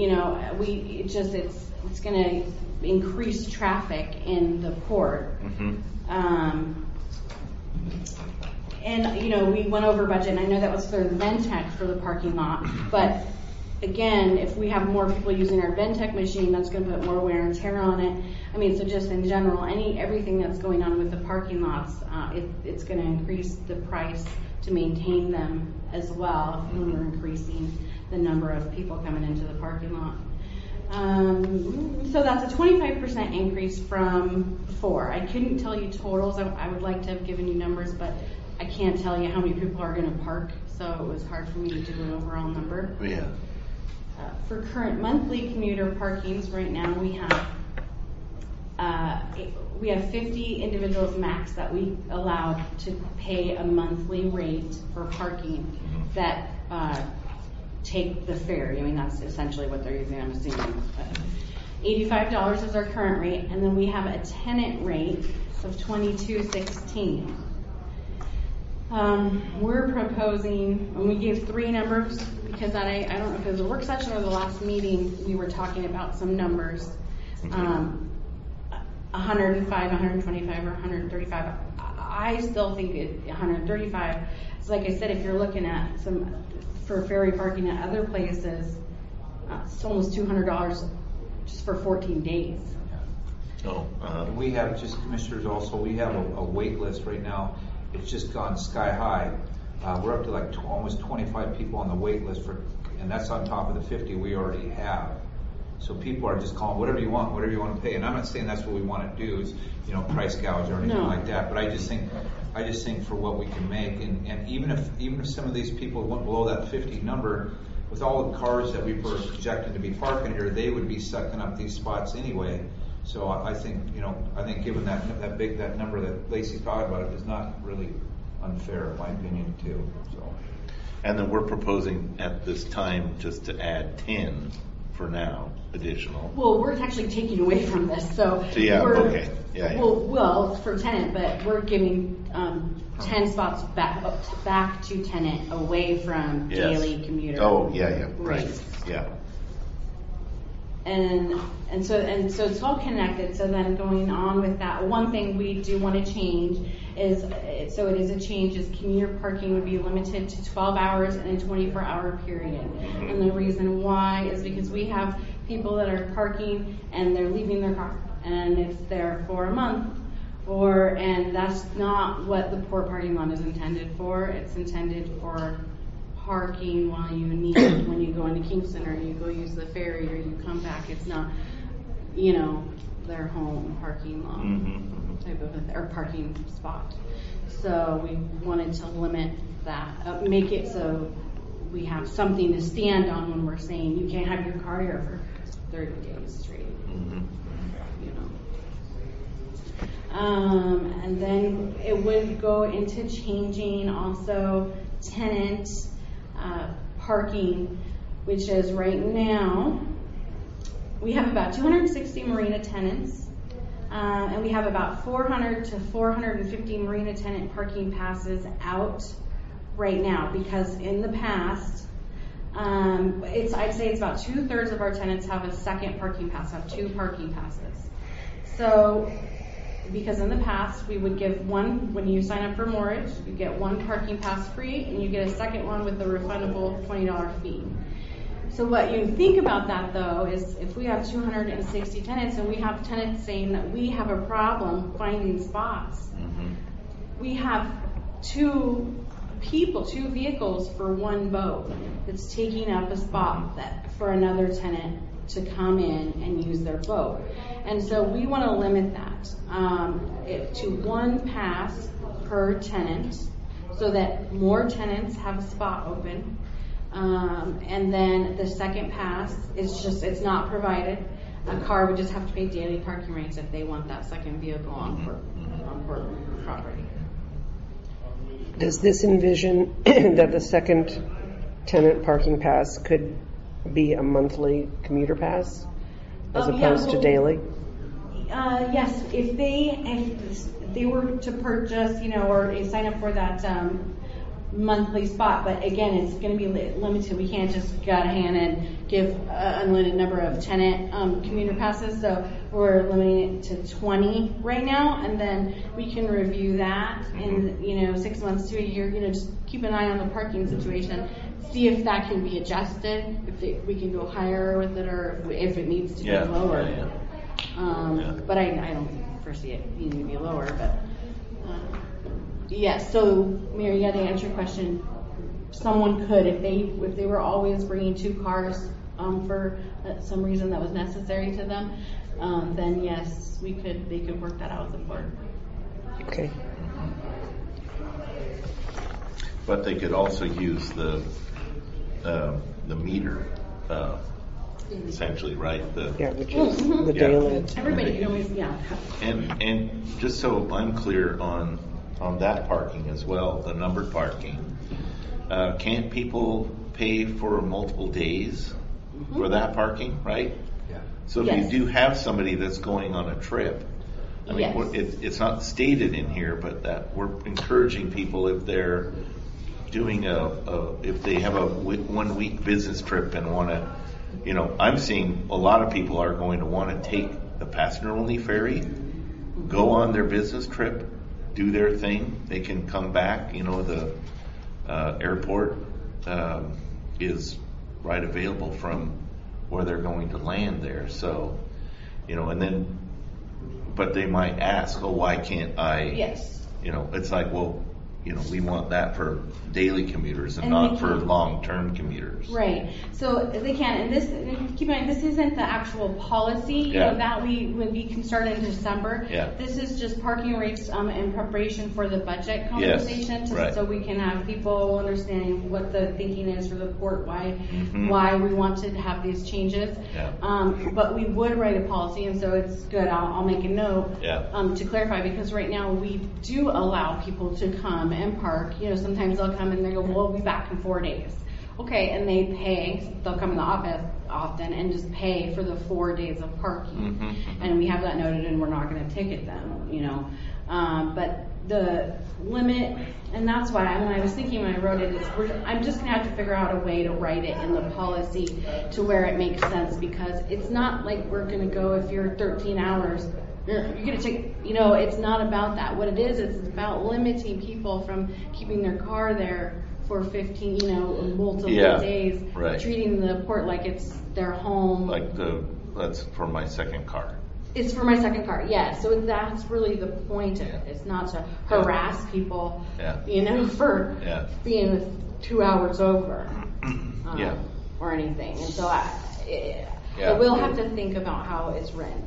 it's going to increase traffic in the port. And we went over budget, and I know that was for the Ventec for the parking lot, but again, if we have more people using our Ventec machine, that's going to put more wear and tear on it. I mean, so just in general, everything that's going on with the parking lots, it's going to increase the price to maintain them as well when we're increasing the number of people coming into the parking lot. So that's a 25% increase from before. I couldn't tell you totals. I would like to have given you numbers, but I can't tell you how many people are going to park, so it was hard for me to do an overall number. Yeah. For current monthly commuter parkings right now, we have 50 individuals max that we allowed to pay a monthly rate for parking that take the ferry. I mean, that's essentially what they're using, I'm assuming. $85 is our current rate, and then we have a tenant rate of $22.16. We're proposing, and we gave 3 numbers because I don't know if it was a work session or the last meeting, we were talking about some numbers. 105, 125, or 135. I still think 135. So like I said, if you're looking at for ferry parking at other places, it's almost $200 just for 14 days. We have, just commissioners also, we have a wait list right now. It's just gone sky high. We're up to like almost 25 people on the wait list and that's on top of the 50 we already have. So people are just calling whatever you want to pay. And I'm not saying that's what we want to do is, price gouge or anything like that. But I just think for what we can make, and even if some of these people went below that 50 number, with all the cars that we were projected to be parking here, they would be sucking up these spots anyway. So I think given that number that Lacey talked about, it is not really unfair in my opinion too. So. And then we're proposing at this time just to add 10 for now, additional. Well, we're actually taking away from this, so yeah, okay, yeah. Well, it's for tenant, but we're giving 10 spots back to tenant, away from daily commuter. Oh, yeah, right, rates. yeah. And so it's all connected. So then going on with that, one thing we do want to change is, so it is a change, is commuter parking would be limited to 12 hours in a 24-hour period. And the reason why is because we have people that are parking and they're leaving their car and it's there for a month, and that's not what the port parking lot is intended for. It's intended for parking while you need it, when you go into Kingston or you go use the ferry or you come back. It's not, their home parking lot type of or parking spot. So we wanted to limit that, make it so we have something to stand on when we're saying you can't have your car here for 30 days straight. And then it would go into changing also tenant parking, which is right now we have about 260 marina tenants, and we have about 400 to 450 marina tenant parking passes out right now, because in the past, I'd say it's about 2/3 of our tenants have a second parking pass, have 2 parking passes. So, because in the past we would give one, when you sign up for mortgage, you get 1 parking pass free and you get a second one with a refundable $20 fee. So what you think about that though is if we have 260 tenants and we have tenants saying that we have a problem finding spots, we have 2 vehicles for 1 boat that's taking up a spot for another tenant to come in and use their boat. And so we want to limit that to 1 pass per tenant so that more tenants have a spot open. And then the second pass is it's not provided. A car would just have to pay daily parking rates if they want that second vehicle on port property. Does this envision that the second tenant parking pass could be a monthly commuter pass as opposed to daily? Yes, if they were to purchase, or sign up for that monthly spot, but again, it's going to be limited. We can't just go out of hand and give an unlimited number of tenant commuter passes. So we're limiting it to 20 right now, and then we can review that in 6 months to a year. Just keep an eye on the parking situation, see if that can be adjusted, if we can go higher with it, or if it needs to be lower. But I don't foresee it needing to be lower. But yes. So Mary, to answer your question, someone could, if they were always bringing 2 cars for some reason that was necessary to them, then yes, they could work that out with the board. Okay. But they could also use the meter, essentially, right? Which is the daily. Everybody can always, And just so I'm clear on that parking as well, the numbered parking, can't people pay for multiple days for that parking, right? Yeah. So if you do have somebody that's going on a trip, I mean, it's not stated in here, but that we're encouraging people, if they're doing if they have a 1 week business trip and want to, I'm seeing a lot of people are going to want to take the passenger only ferry, go on their business trip, do their thing. They can come back. The airport is right available from where they're going to land there. So, and then, but they might ask, why can't I? Yes. It's like, well, we want that for daily commuters and not for long-term commuters. Right. So they can, and keep in mind, this isn't the actual policy that when we can start in December. Yeah. This is just parking rates in preparation for the budget conversation, so we can have people understanding what the thinking is for the port, why we want to have these changes. Yeah. But we would write a policy, and so it's good. I'll make a note to clarify, because right now we do allow people to come and park. Sometimes they'll come and they go, we'll be back in 4 days. Okay, and they pay. They'll come in the office often and just pay for the 4 days of parking. And we have that noted, and we're not going to ticket them. But the limit, and that's why when I was thinking when I wrote it, I'm just gonna have to figure out a way to write it in the policy to where it makes sense, because it's not like we're gonna go, if you're 13 hours, you're gonna take, it's not about that. What it is, it's about limiting people from keeping their car there for 15, multiple days, right. treating the port like it's their home. That's for my second car. It's for my second car, yes. So that's really the point of it. It's not to harass people, for being 2 hours over, or anything. And so we'll have to think about how it's written.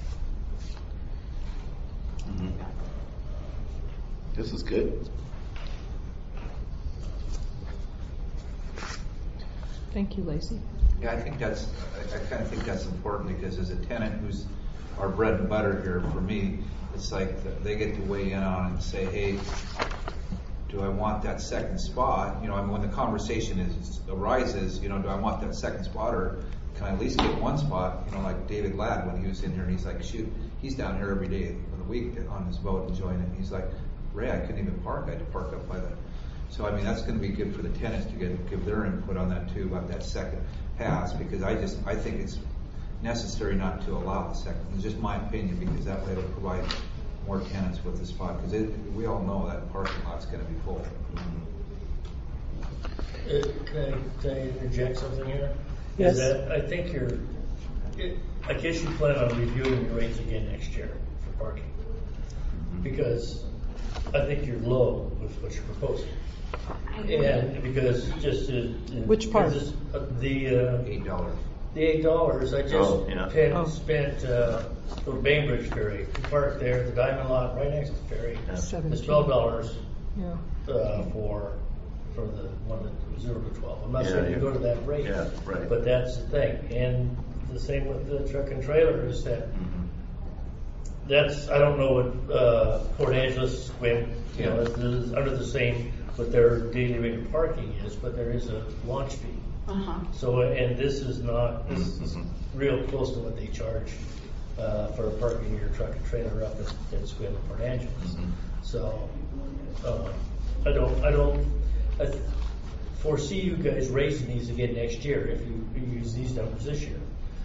Mm-hmm. This is good. Thank you, Lacey. Yeah, I kind of think that's important, because as a tenant who's our bread and butter here, for me, it's like they get to weigh in on and say, hey, do I want that second spot? When the conversation arises, do I want that second spot, or can I at least get one spot? Like David Ladd, when he was in here, and he's like, shoot, he's down here every day of the week on his boat enjoying it. He's like, Ray, I couldn't even park. I had to park up by the. So that's going to be good for the tenants to give their input on that too, about that second pass, because I think it's necessary not to allow the second. It's just my opinion, because that way it'll provide more tenants with the spot, because we all know that parking lot's going to be full. Can I interject something here? Yes. Is that I think I guess you plan on reviewing the rates again next year for parking, because I think you're low with what you're proposing. And because Which part? The $8. The $8. I just spent for Bainbridge Ferry. We parked there at the Diamond Lot right next to the ferry. It's $12 for the one that 0 to 12. I'm not saying you go to that rate, but that's the thing. And the same with the truck and trailer is that that's, I don't know what Port Angeles is under the same what their daily rate of parking is, but there is a launch fee. So, and this is real close to what they charge for parking your truck and trailer up at Squim and Port Angeles. So, I foresee you guys raising these again next year if you use these numbers this year.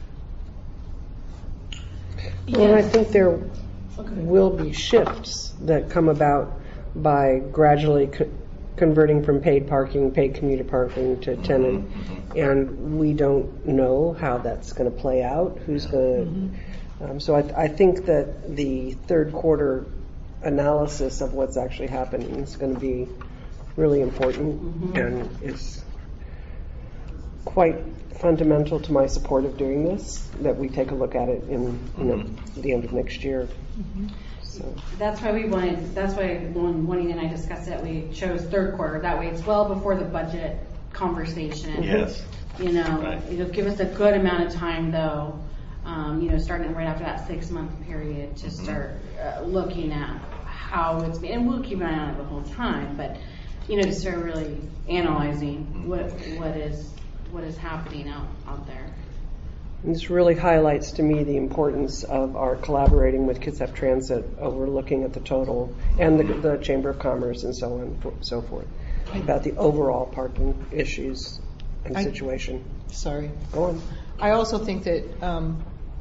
Well, I think there will be shifts that come about by gradually converting from paid commuter parking to tenant, and we don't know how that's going to play out. Who's going to? So I think that the third quarter analysis of what's actually happening is going to be really important, and it's quite fundamental to my support of doing this, that we take a look at it in the end of next year. So. That's why when Juanita and I discussed it, we chose third quarter. That way it's well before the budget conversation. Yes. It'll give us a good amount of time though, starting right after that 6-month period to start looking at how it's been, and we'll keep an eye on it the whole time, but to start really analyzing what is happening out there. And this really highlights to me the importance of our collaborating with Kitsap Transit over looking at the total, and the Chamber of Commerce and so on and so forth, about the overall parking issues and situation. Sorry. Go on. I also think that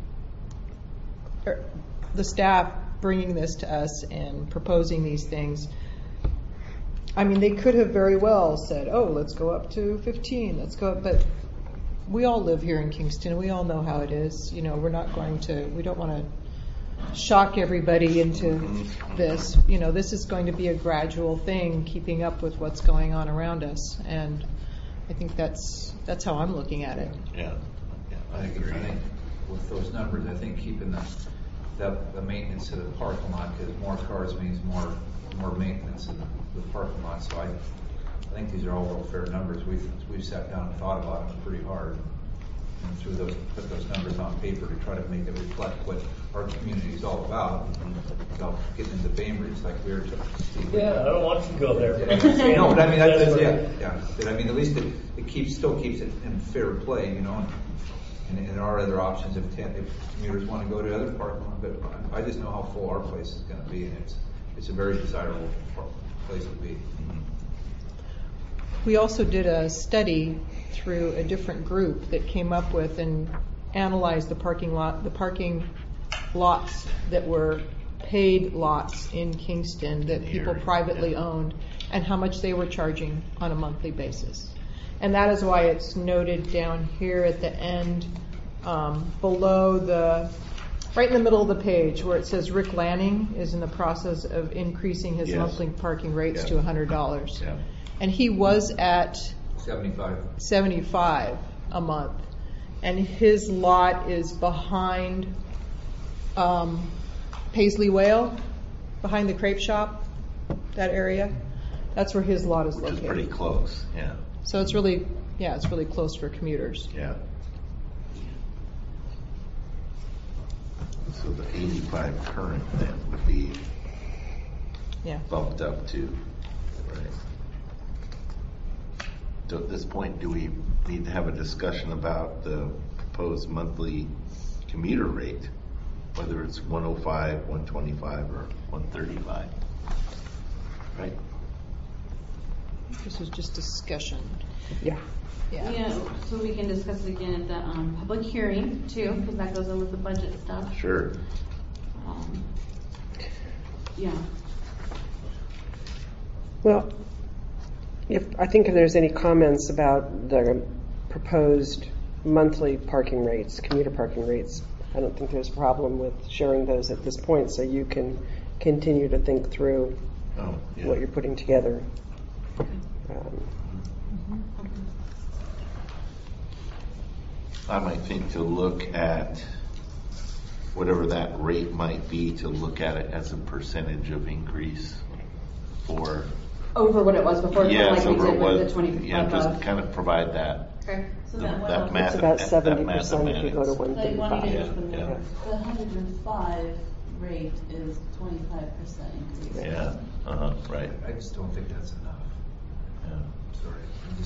the staff bringing this to us and proposing these things, they could have very well said, let's go up to 15, let's go up, but we all live here in Kingston. We all know how it is. We don't want to shock everybody into this. This is going to be a gradual thing, keeping up with what's going on around us. And I think that's how I'm looking at it. Yeah. I agree. I think with those numbers, I think keeping the maintenance of the parking lot, because more cars means more maintenance in the parking lot. So I think these are all real fair numbers. We've sat down and thought about them pretty hard, and put those numbers on paper to try to make it reflect what our community is all about, without getting into Bainbridge like we were talking. Yeah, I don't want you to go there. No, but But at least it still keeps it in fair play, and there are other options if commuters want to go to other parking lots. But I just know how full our place is going to be, and it's a very desirable place to be. We also did a study through a different group that came up with and analyzed the parking lots that were paid lots in Kingston that people privately owned, and how much they were charging on a monthly basis. And that is why it's noted down here at the end, below right in the middle of the page, where it says Rick Lanning is in the process of increasing his monthly parking rates to $100. Yeah. And he was at 75 a month. And his lot is behind Paisley Whale, behind the crepe shop, that area. That's where his lot is located. It's pretty close, yeah. So it's really close for commuters. Yeah. So the 85 current then would be bumped up to, right? So at this point, do we need to have a discussion about the proposed monthly commuter rate, whether it's 105, 125, or 135? Right? This is just discussion. Yeah. Yeah, so we can discuss it again at the public hearing too, because that goes in with the budget stuff. Sure. Yeah. Well, I think if there's any comments about the proposed monthly parking rates, commuter parking rates, I don't think there's a problem with sharing those at this point, so you can continue to think through what you're putting together. I might think to look at whatever that rate might be, to look at it as a percentage of increase for Over what it was before, yes, like we over did what, with the 20. just kind of provide that. Okay. So that that math, It's about that 70% if you go to They wanted to 135. use the 105 rate is 25% increase. Yeah. Right. I just don't think that's enough. Yeah. Sorry.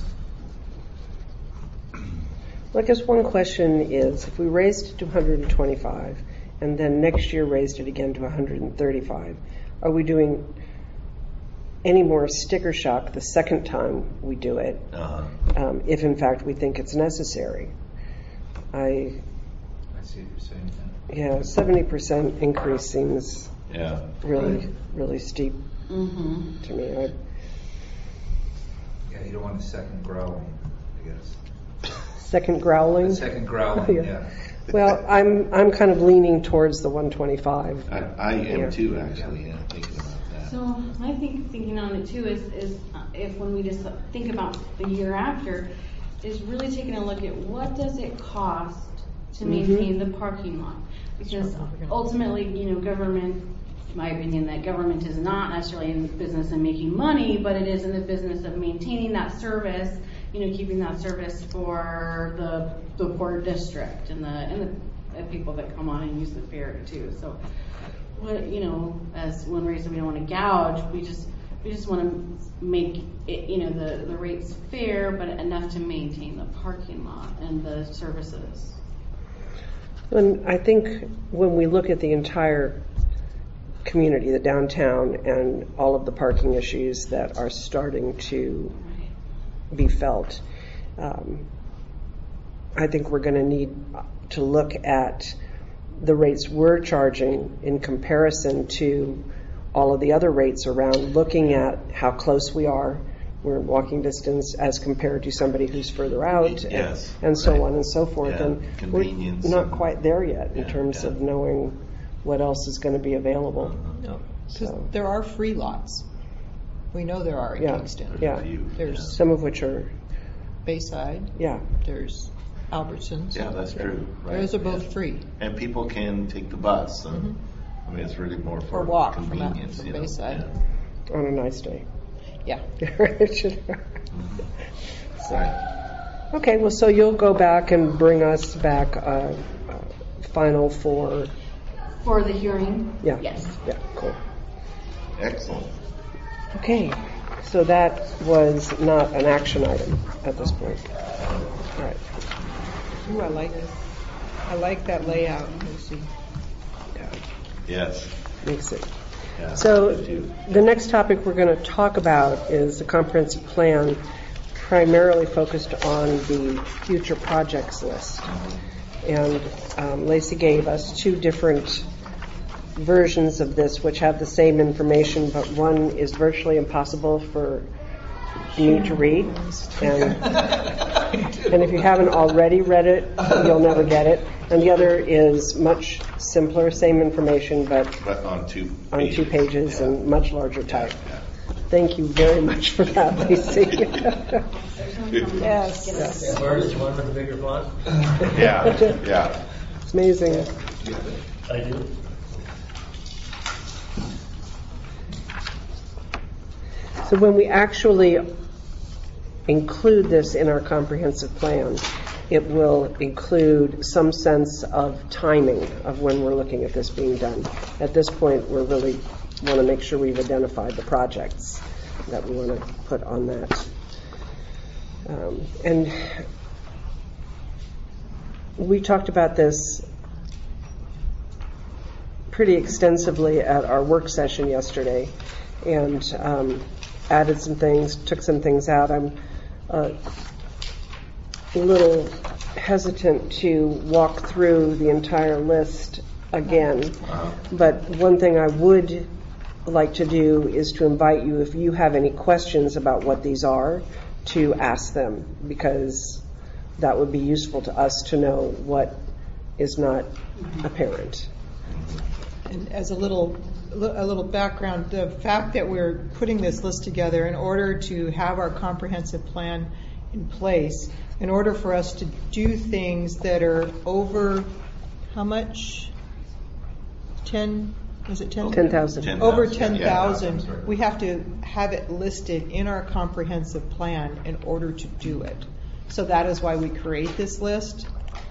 Well, I guess one question is, if we raised it to 125 and then next year raised it again to 135, are we doing any more sticker shock the second time we do it, if in fact we think it's necessary? I see what you're saying. Yeah, 70% increase seems really, really steep to me. Yeah, you don't want a second growling, I guess. Second growling? A second growling, yeah. Well, I'm kind of leaning towards the 125. I am too, actually, thinking about that. So my thinking on it too is if when we just think about the year after, is really taking a look at what does it cost to maintain the parking lot, because ultimately, government, in my opinion, that government is not necessarily in the business of making money, but it is in the business of maintaining that service, keeping that service for the poor district and the people that come on and use the ferry too. So, as one reason we don't want to gouge, we just want to make it, the rates fair, but enough to maintain the parking lot and the services. And I think when we look at the entire community, the downtown, and all of the parking issues that are starting to be felt, I think we're going to need to look at the rates we're charging in comparison to all of the other rates around, looking at how close we are. We're in walking distance as compared to somebody who's further out, and so on and so forth. Yeah, and convenience we're not quite there yet in terms of knowing what else is going to be available. No, because there are free lots. We know there are in Kingston. Yeah, There's some of which are Bayside. Yeah. There's Albertsons. Yeah, that's true. Right. Those are both free. And people can take the bus. And, I mean, it's really more for or walk convenience. from Bayside. On a nice day. Yeah. Okay, well, so you'll go back and bring us back a final for the hearing. Yeah. Yes. Yeah. Cool. Excellent. Okay, so that was not an action item at this point. All right. Ooh, I like that layout, Lucy. Yes. Makes it Yeah. So the next topic we're going to talk about is the comprehensive plan, primarily focused on the future projects list. And Lacey gave us two different versions of this, which have the same information, but one is virtually impossible for you to read. And if you haven't already read it, you'll never get it. And the other is much simpler, same information, but on two pages yeah. and much larger type. Yeah. Thank you very much for that, Lacey. Yes. And where does one with the bigger font? Yeah, yeah. It's amazing. I do. So when we actually include this in our comprehensive plan, it will include some sense of timing of when we're looking at this being done. At this point, we really want to make sure we've identified the projects that we want to put on that. And we talked about this pretty extensively at our work session yesterday, and added some things, took some things out. I'm a little hesitant to walk through the entire list again, but one thing I would like to do is to invite you, if you have any questions about what these are, to ask them, because that would be useful to us to know what is not apparent. And as a little background, the fact that we're putting this list together in order to have our comprehensive plan in place, in order for us to do things that are over, how much? 10? Was it 10? 10,000. Over 10,000. Yeah, We have to have it listed in our comprehensive plan in order to do it. So that is why we create this list.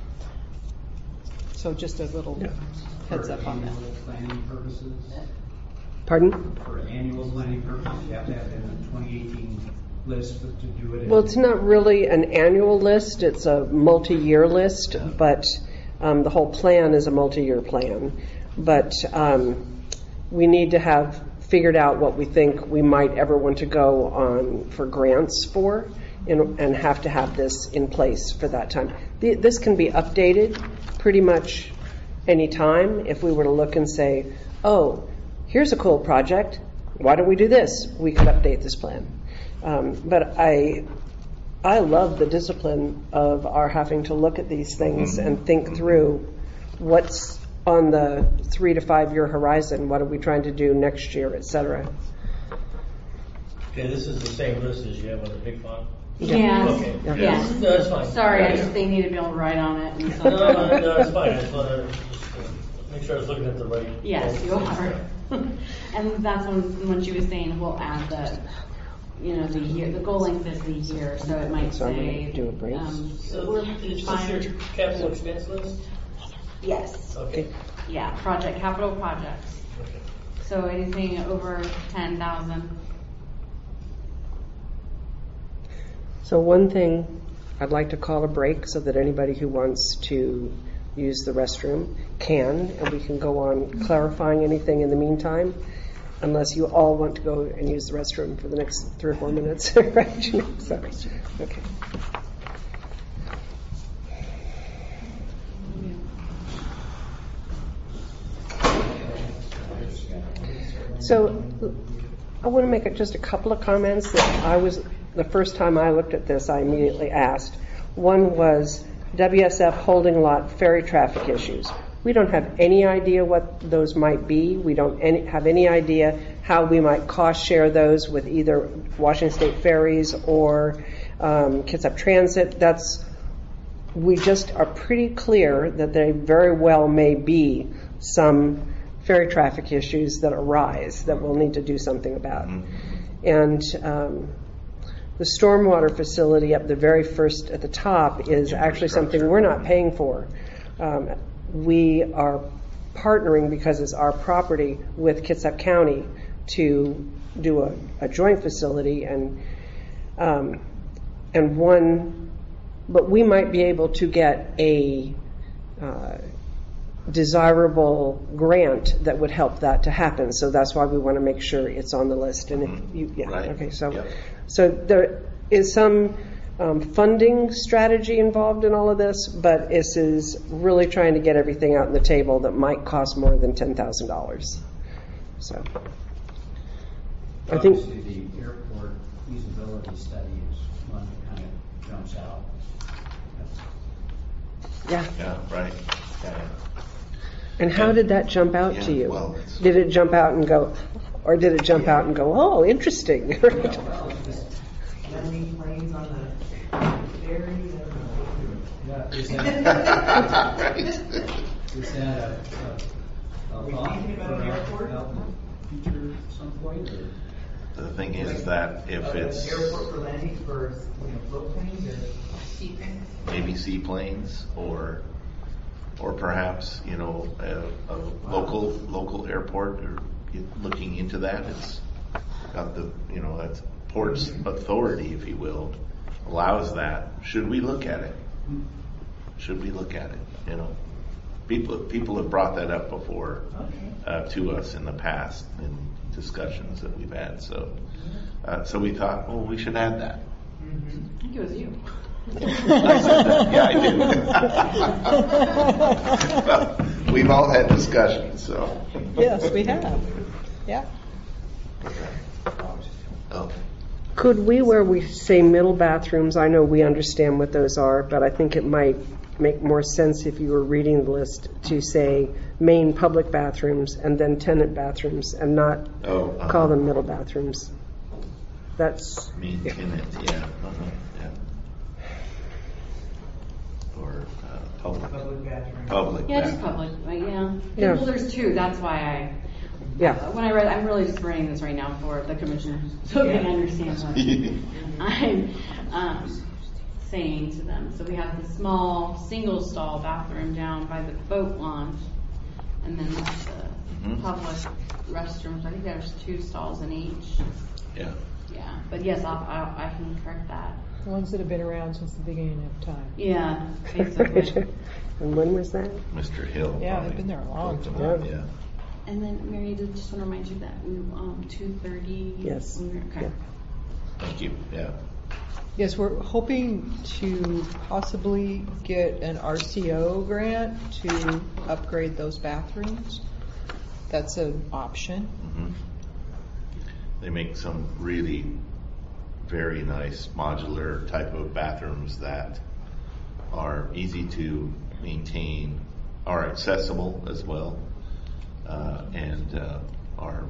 So just a little heads up on that. Planning purposes. Pardon? For annual planning purposes, you have to have it in the 2018 list to do it. Well, it's not really an annual list, it's a multi-year list, but the whole plan is a multi-year plan. But we need to have figured out what we think we might ever want to go on for grants for, and have to have this in place for that time. This can be updated pretty much any time. If we were to look and say, oh, here's a cool project, why don't we do this? We could update this plan. But I love the discipline of our having to look at these things and think through what's on the 3 to 5 year horizon, what are we trying to do next year, et cetera. Okay, this is the same list as you have on the big font? Yes. Okay. Yes. No, that's fine. Sorry, I just think you need to be able to write on it. And No, it's fine. I just want to make sure I was looking at the right. Yes, you are. And that's when she was saying we'll add the year, the goal length is the year, so it might So I'm say. gonna do a break. So is this your capital expense list? Yes. Okay. Yeah, capital projects. Okay. So anything over 10,000. So one thing I'd like to call a break so that anybody who wants to use the restroom can, and we can go on clarifying anything in the meantime, unless you all want to go and use the restroom for the next 3 or 4 minutes. Right? So, okay. So I want to make just a couple of comments that the first time I looked at this, I immediately asked. One was WSF holding lot ferry traffic issues. We don't have any idea what those might be. We don't have any idea how we might cost share those with either Washington State Ferries or Kitsap Transit. We just are pretty clear that there very well may be some ferry traffic issues that arise that we'll need to do something about. And the stormwater facility up the very first at the top is actually something we're not paying for. We are partnering, because it's our property, with Kitsap County to do a joint facility, but we might be able to get desirable grant that would help that to happen. So that's why we want to make sure it's on the list. And if you, yeah, Right. okay. So, Yep. so there is some funding strategy involved in all of this, but this is really trying to get everything out on the table that might cost more than $10,000. So, I think. Obviously, the airport feasibility study is one that kind of jumps out. Yeah. Yeah, right. Yeah. And how did that jump out Yeah, to you? well, it's- Did it jump out and go, or did it jump out and go, oh, interesting? Landing planes on the ferry. Yeah, is that a we thought thinking about an airport? out in the future at some point? Or? The thing is that if it's airport for landing for float planes or seaplanes. maybe seaplanes or perhaps a local airport or looking into that, it's got the that's port's authority, if you will, allows that. Should we look at it? People have brought that up before to us in the past in discussions that we've had. So we thought, we should add that. I think it was you. I said that. Yeah, I did. Well, we've all had discussions, so. Yes, we have. Yeah. Oh. Could we, where we say middle bathrooms, I know we understand what those are, but I think it might make more sense if you were reading the list to say main public bathrooms and then tenant bathrooms and not call them middle bathrooms. That's Main tenant, yeah. Or public bathroom. Yeah, just public, but yeah. Yeah. Well, there's two, that's why when I read, I'm really just writing this right now for the commissioner, so they understand what I'm saying to them. So we have the small single stall bathroom down by the boat launch, and then the public restrooms. I think there's 2 stalls in each. Yeah. Yeah, but yes, I can correct that. The ones that have been around since the beginning of time. Yeah, basically. And when was that? Mr. Hill. Yeah, probably they've been there a long built time. them, Yeah. And then Mary, I just want to remind you that we 2:30. Yes. Okay. Yeah. Thank you. Yeah. Yes, we're hoping to possibly get an RCO grant to upgrade those bathrooms. That's an option. Mm-hmm. They make some really very nice modular type of bathrooms that are easy to maintain, are accessible as well, and are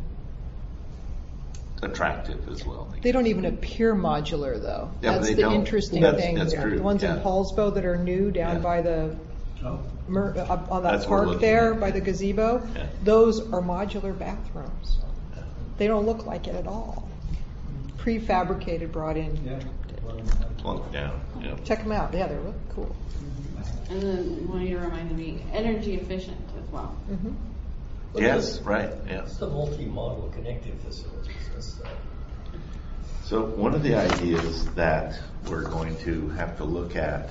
attractive as well. They don't even appear modular, though. Yeah, That's they the don't. interesting That's- thing. that's true, The ones in yeah. Paulsbo that are new down Yeah. by the up on that That's what we're park looking there at. by the gazebo, Yeah. those are modular bathrooms. They don't look like it at all. Prefabricated, brought in. Yeah. Plunk down. Yeah. Check them out. Yeah, they're really cool. And then one of you reminded me, energy efficient as well. Mm-hmm. Yes. Right. Yeah. It's the multi-model connective facilities. So one of the ideas that we're going to have to look at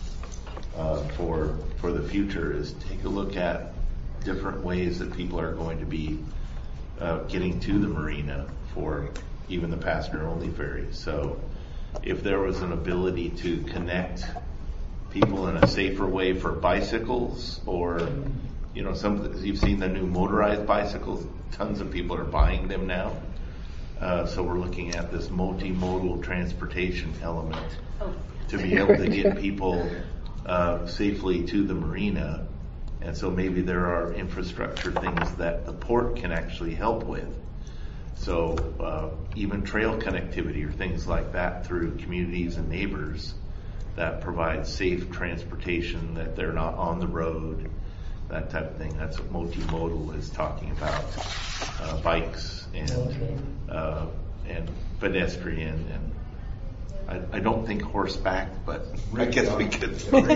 for the future is take a look at different ways that people are going to be getting to the marina for even the passenger-only ferry. So if there was an ability to connect people in a safer way for bicycles, or you've seen the new motorized bicycles, tons of people are buying them now. So we're looking at this multimodal transportation element to be able to get people safely to the marina. And so maybe there are infrastructure things that the port can actually help with. So even trail connectivity or things like that through communities and neighbors that provide safe transportation, that they're not on the road, that type of thing. That's what multimodal is talking about. Bikes and pedestrian, and I don't think horseback, but I guess we could. Then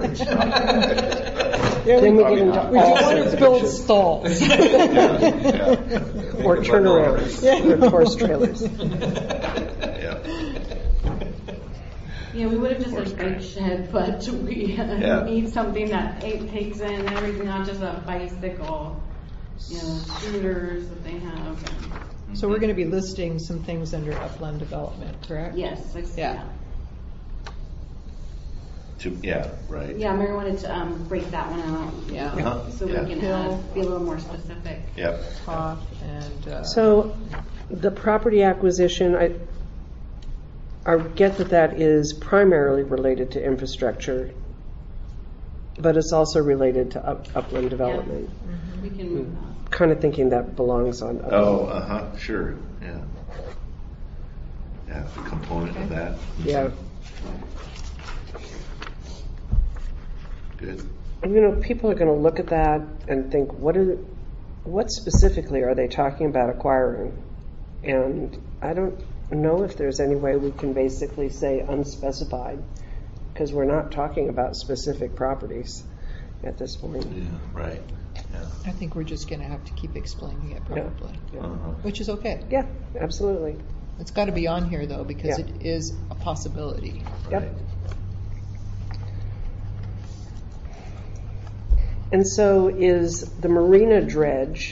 we get into We do want to build stalls. or turnarounds or horse trailers. Yeah. Yeah, we would have just said bike shed, but we need something that takes in everything, not just a bicycle, scooters that they have. So we're going to be listing some things under upland development, correct? Yes. Yeah. Right. Yeah, Mary wanted to break that one out. Yeah. So we can be a little more specific. Yep. Top and. So the property acquisition, I get that is primarily related to infrastructure, but it's also related to upland development. Yeah. We can move that. Kind of thinking that belongs on. Sure. Yeah. Yeah, it's a component of that. Yeah. Good. People are going to look at that and think, what specifically are they talking about acquiring? And I don't know if there's any way we can basically say unspecified, because we're not talking about specific properties at this point. Yeah, right. Yeah. I think we're just going to have to keep explaining it probably, which is okay. Yeah, absolutely. It's got to be on here though, because it is a possibility. Yep. Right. And so is the marina dredge,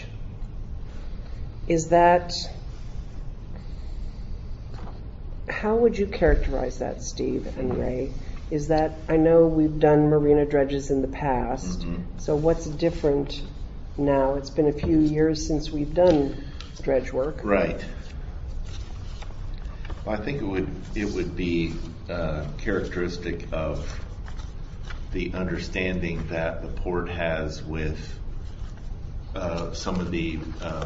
how would you characterize that, Steve and Ray? Is that, I know we've done marina dredges in the past, so what's different now? It's been a few years since we've done dredge work. Right. Well, I think it would be characteristic of the understanding that the port has with some of the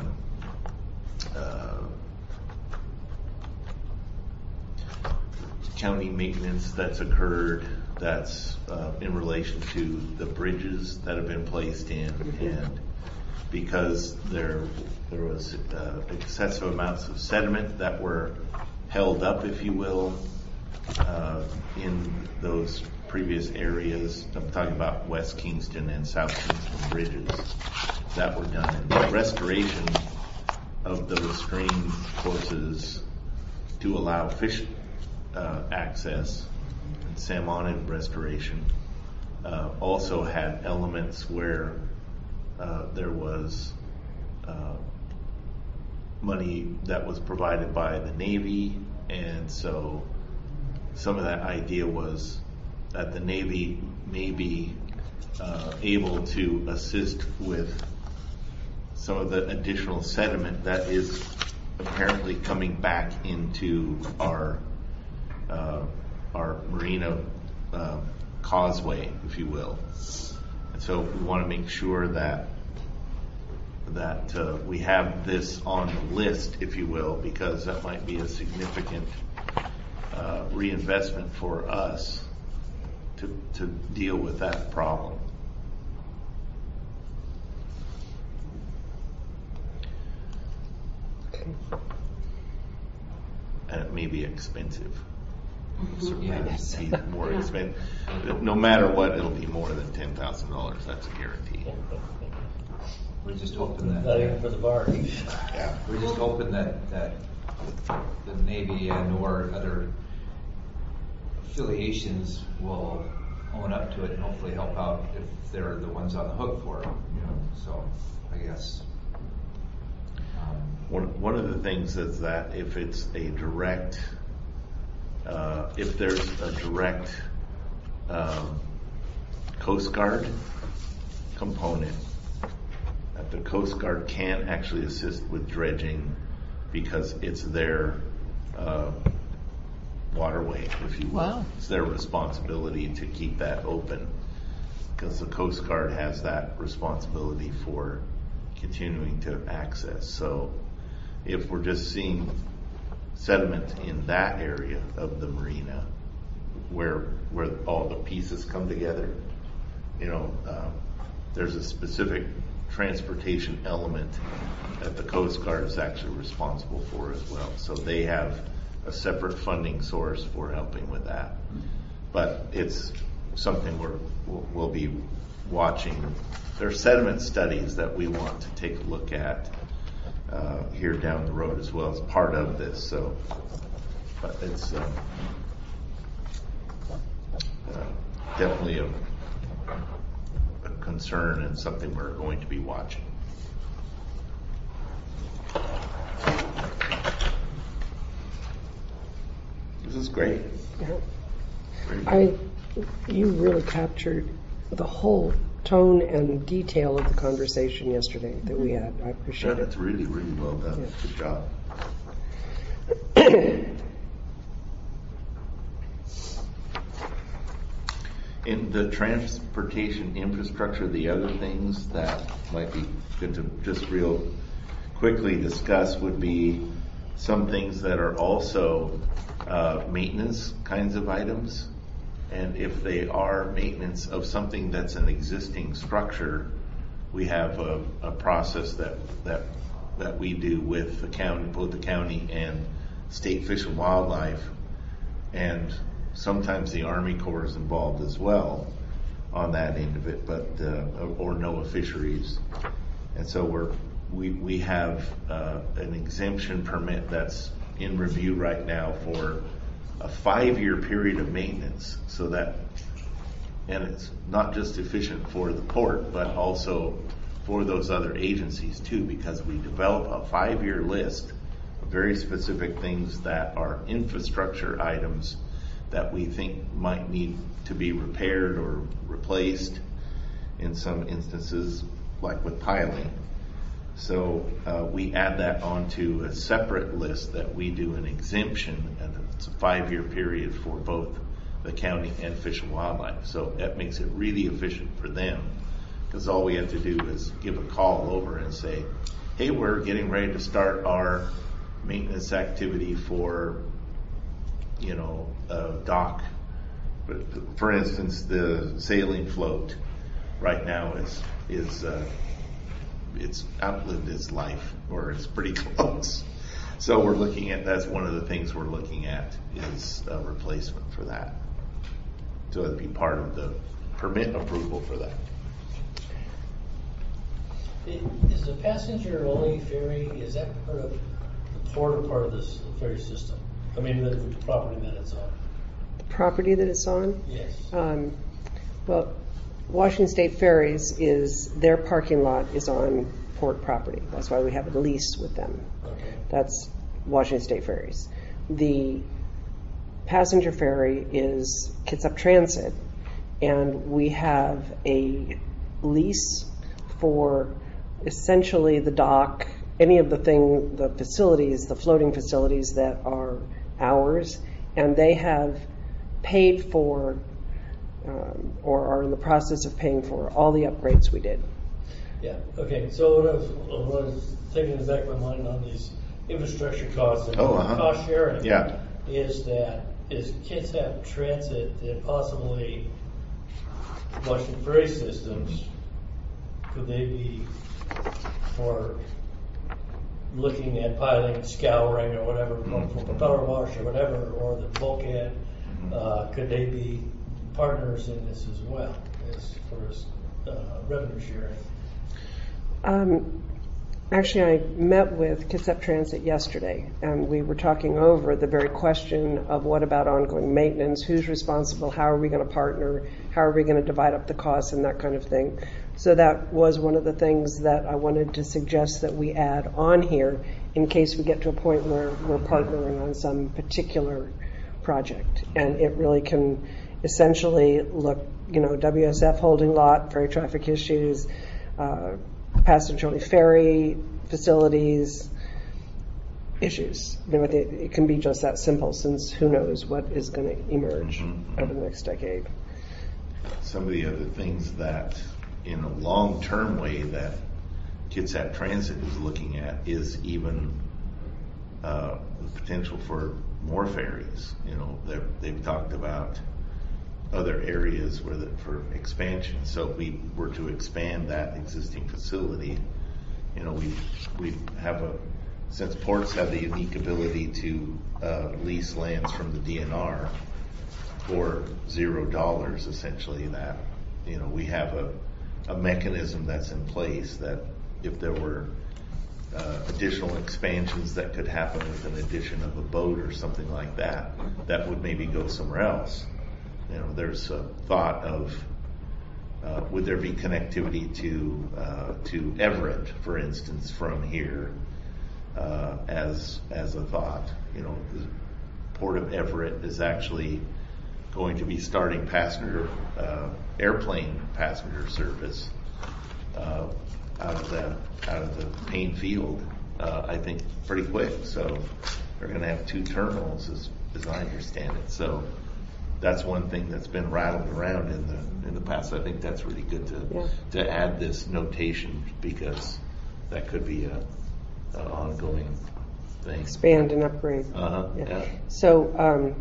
county maintenance that's occurred, that's in relation to the bridges that have been placed in, and because there was excessive amounts of sediment that were held up, if you will, in those previous areas. I'm talking about West Kingston and South Kingston bridges that were done. And the restoration of those stream courses to allow fish access and salmonid restoration also had elements where there was money that was provided by the Navy, and so some of that idea was that the Navy may be able to assist with some of the additional sediment that is apparently coming back into our marina causeway, if you will. And so we want to make sure that we have this on the list, if you will, because that might be a significant reinvestment for us to deal with that problem. And it may be expensive. Yes. Be more expensive. No matter what, it'll be more than $10,000. That's a guarantee. We're just hoping that. Not even for the bar. Yeah. We're just hoping that the Navy and or other affiliations will own up to it and hopefully help out if they're the ones on the hook for it. So I guess. One of the things is that if it's a direct, if there's a direct Coast Guard component, that the Coast Guard can actually assist with dredging because it's their waterway, if you will. Wow. It's their responsibility to keep that open because the Coast Guard has that responsibility for continuing to access. So if we're just seeing sediment in that area of the marina where all the pieces come together, there's a specific transportation element that the Coast Guard is actually responsible for as well. So they have a separate funding source for helping with that. But it's something we'll be watching. There are sediment studies that we want to take a look at here down the road as well as part of this. So, but it's definitely a concern and something we're going to be watching. This is great. Yeah. You really captured the whole tone and detail of the conversation yesterday that we had. I appreciate it. That's really, really well done. Yeah. Good job. In the transportation infrastructure, the other things that might be good to just real quickly discuss would be some things that are also maintenance kinds of items. And if they are maintenance of something that's an existing structure, we have a process that we do with the county, both the county and State Fish and Wildlife, and sometimes the Army Corps is involved as well on that end of it, but or NOAA Fisheries. And so we have an exemption permit that's in review right now for a 5-year period of maintenance, so that, and it's not just efficient for the port, but also for those other agencies too, because we develop a 5-year list of very specific things that are infrastructure items that we think might need to be repaired or replaced in some instances, like with piling. So we add that onto a separate list that we do an exemption, and it's a 5-year period for both the county and Fish and Wildlife. So that makes it really efficient for them, because all we have to do is give a call over and say, hey, we're getting ready to start our maintenance activity for, dock. But for instance, the sailing float right now is it's outlived its life, or it's pretty close. So we're looking at, that's one of the things we're looking at, is a replacement for that. So it'd be part of the permit approval for that. Is the passenger only ferry, is that part of the port or part of this ferry system? I mean, the property that it's on. The property that it's on? Yes. Well, Washington State Ferries their parking lot is on port property. That's why we have a lease with them. Okay. That's Washington State Ferries. The passenger ferry is Kitsap Transit, and we have a lease for essentially the dock, any of the facilities, the floating facilities that are ours, and they have paid for or are in the process of paying for all the upgrades we did. Yeah, okay, so what I was thinking in the back of my mind on these infrastructure costs and cost sharing is Kitsap Transit and possibly Washington Ferry Systems, could they be for looking at piling, scouring or whatever, from propeller wash or whatever, or the bulkhead, could they be partners in this as well, as far as revenue sharing? Actually, I met with Kitsap Transit yesterday, and we were talking over the very question of what about ongoing maintenance, who's responsible, how are we going to partner, how are we going to divide up the costs, and that kind of thing. So that was one of the things that I wanted to suggest that we add on here in case we get to a point where we're partnering on some particular project. And it really can essentially look, WSF holding lot, ferry traffic issues, passenger-only ferry facilities issues. It can be just that simple, since who knows what is going to emerge over the next decade. Some of the other things that, in a long-term way, that Kitsap Transit is looking at is even the potential for more ferries. They've talked about other areas for expansion. So if we were to expand that existing facility, we have since ports have the unique ability to lease lands from the DNR for $0, essentially, that we have a mechanism that's in place that if there were additional expansions that could happen with an addition of a boat or something like that, that would maybe go somewhere else. there's a thought of would there be connectivity to Everett, for instance, from here as a thought. The Port of Everett is actually going to be starting airplane passenger service out of the Payne Field, I think, pretty quick. So they're going to have 2 terminals, as I understand it. So that's one thing that's been rattled around in the past. I think that's really good to add this notation, because that could be an ongoing thing. Expand and upgrade. Yeah. So,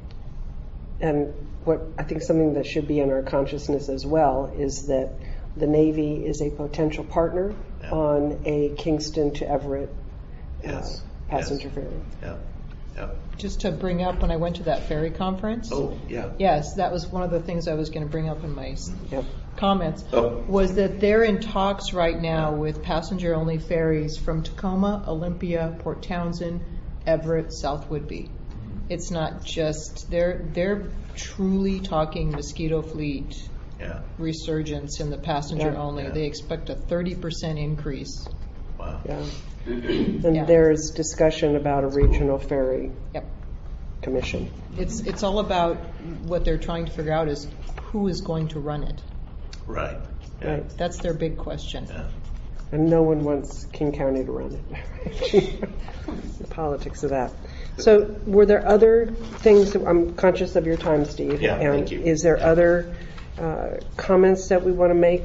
and what I think something that should be in our consciousness as well is that the Navy is a potential partner on a Kingston to Everett passenger ferry. Yeah. Just to bring up, when I went to that ferry conference. Oh, yeah. Yes, that was one of the things I was going to bring up in my comments, was that they're in talks right now with passenger-only ferries from Tacoma, Olympia, Port Townsend, Everett, South Whidbey. It's not just, they're truly talking mosquito fleet resurgence in the passenger only. Yeah. They expect a 30% increase. Wow. Yeah. And there's discussion about a regional ferry commission. It's all about what they're trying to figure out is who is going to run it. Right. Yeah. Right. That's their big question. Yeah. And no one wants King County to run it. The politics of that. So were there other things I'm conscious of your time, Steve. Yeah, and thank you. Is there other comments that we want to make,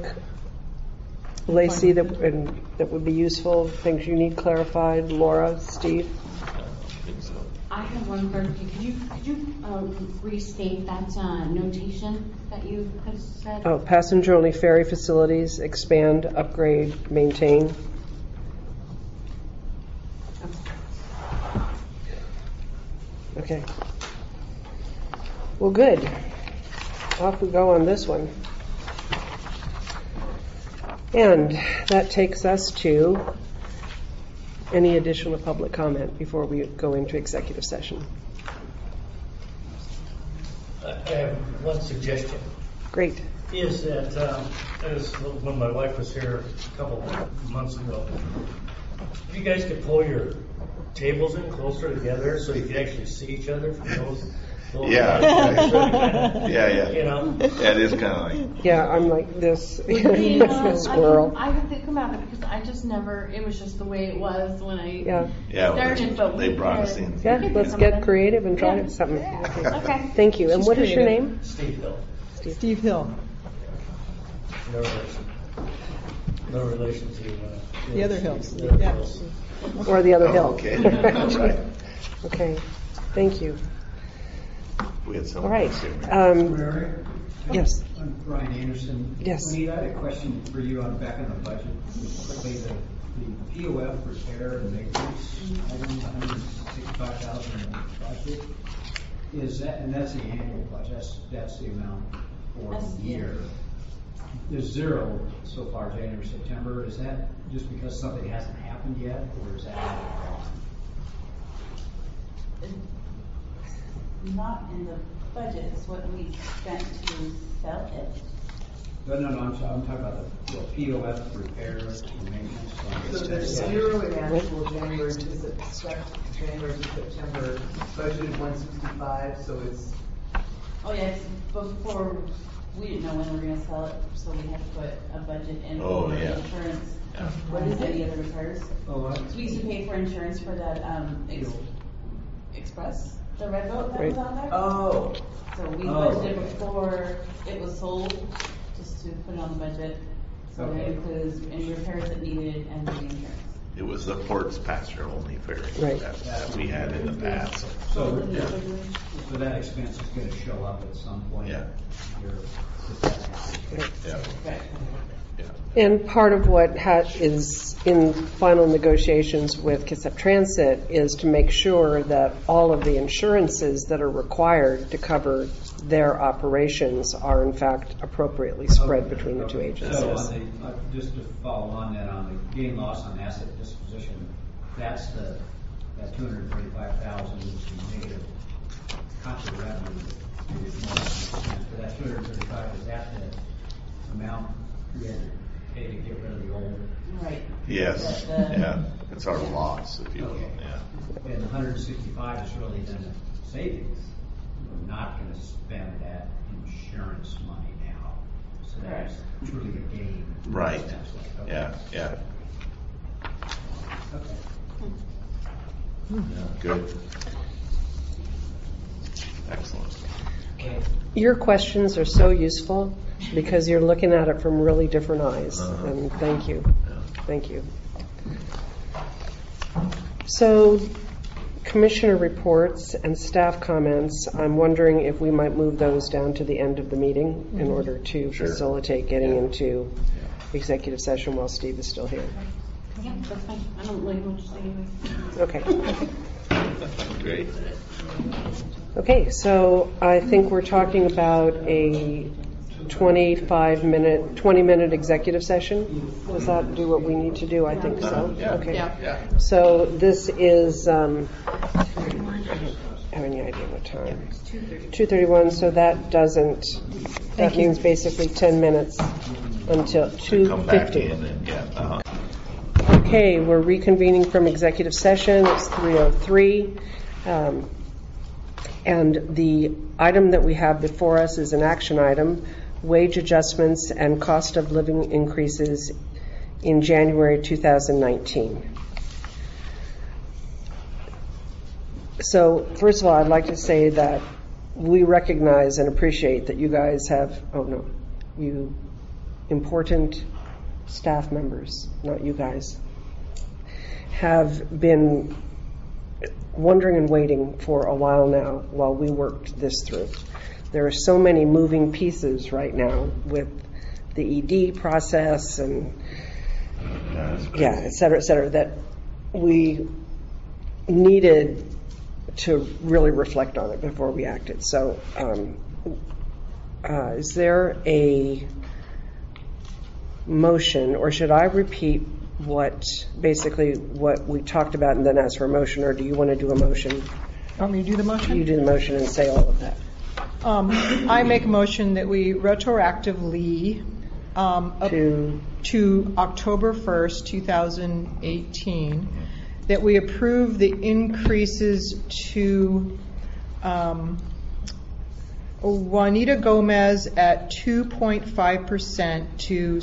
Lacey, that would be useful, things you need clarified? Laura, Steve? I think so. I have one question. Could you restate that notation that you had said? Oh, passenger-only ferry facilities, expand, upgrade, maintain. Okay. Well, good. Off we go on this one. And that takes us to any additional public comment before we go into executive session. I have one suggestion. Great. Is that when my wife was here a couple of months ago, if you guys could pull your tables in closer together so you could actually see each other from those. Yeah. Yeah. You know? That is kind of like. Yeah, I'm like this. Squirrel. I can think about it because I just never, it was just the way it was when I started. Well, they brought us in. Yeah, let's get creative and try something. Yeah. Okay. Thank you. And what is your name? Steve Hill. Steve Hill. No relation. No relation to the other Hills. The other Hills. Or the other hill. Okay. That's right. Okay. Thank you. We had All someone right. Mary? Yes. I'm Brian Anderson. Yes. Juanita, I had a question for you on back on the budget. Quickly, the POF repair and maintenance items, $165,000 in the budget. Is that, and that's the annual budget, that's the amount for the year. There's zero so far, January, September. Is that just because something hasn't happened yet, or is that Not in the budget, it's what we spent to sell it. No, I'm talking about the POF repair and maintenance. So there's zero in actual January to September, budgeted 165, so it's. Oh yes, before, we didn't know when we were gonna sell it, so we had to put a budget in for insurance. Yeah. What is any other repairs? Oh, So we used to pay for insurance for that, Express, the red boat that was on there. Oh. So we budgeted before it was sold, just to put it on the budget. So it includes any repairs that needed and the insurance. It was the port's passenger only ferry that we had in the past. So that expense is going to show up at some point. Yeah. Right. Yeah. And part of what is in final negotiations with Kitsap Transit is to make sure that all of the insurances that are required to cover their operations are in fact appropriately spread between the two agencies. So just to follow on that, on the gain loss on asset disposition, that's that $235,000 is the negative contra revenue For that 235, is that the amount we had to pay to get rid of the old? Right. Yes, yeah, it's our loss, if you will, Okay. yeah. And the 165 is really then the savings. We're not going to spend that insurance money now. So that's truly a gain. Right, Essentially. Okay. yeah. Okay. Good. Excellent. Okay. Your questions are so useful because you're looking at it from really different eyes. And thank you. Thank you. So, commissioner reports and staff comments, I'm wondering if we might move those down to the end of the meeting in order to facilitate getting into executive session while Steve is still here. Yeah, that's fine. I don't really want to say anything. Okay. Great. Okay, so I think we're talking about a 20-minute executive session. Does that do what we need to do? I think so. Yeah. Okay. Yeah. So this is, I don't have any idea what time. 2:31, so that doesn't, that means basically 10 minutes until Come back 2:50. in and, yeah, Okay, we're reconvening from executive session. It's 3:03. And the item that we have before us is an action item, wage adjustments and cost of living increases in January 2019. So, first of all, I'd like to say that we recognize and appreciate that you guys have, you important staff members, not you guys, have been wondering and waiting for a while now while we worked this through. There are so many moving pieces right now with the ED process and et cetera, that we needed to really reflect on it before we acted. So is there a motion, or should I repeat what we talked about and then ask for a motion, or do you want to do a motion? Want me to do the motion? You do the motion and say all of that. I make a motion that we retroactively up to October 1st, 2018, that we approve the increases to Juanita Gomez at 2.5% to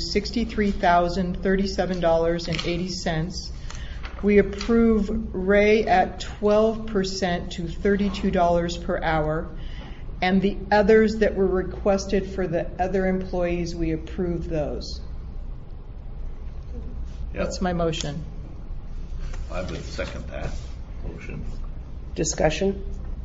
$63,037.80. We approve Ray at 12% to $32 per hour. And the others that were requested for the other employees, we approve those. Yep. That's my motion. I would second that motion. Discussion?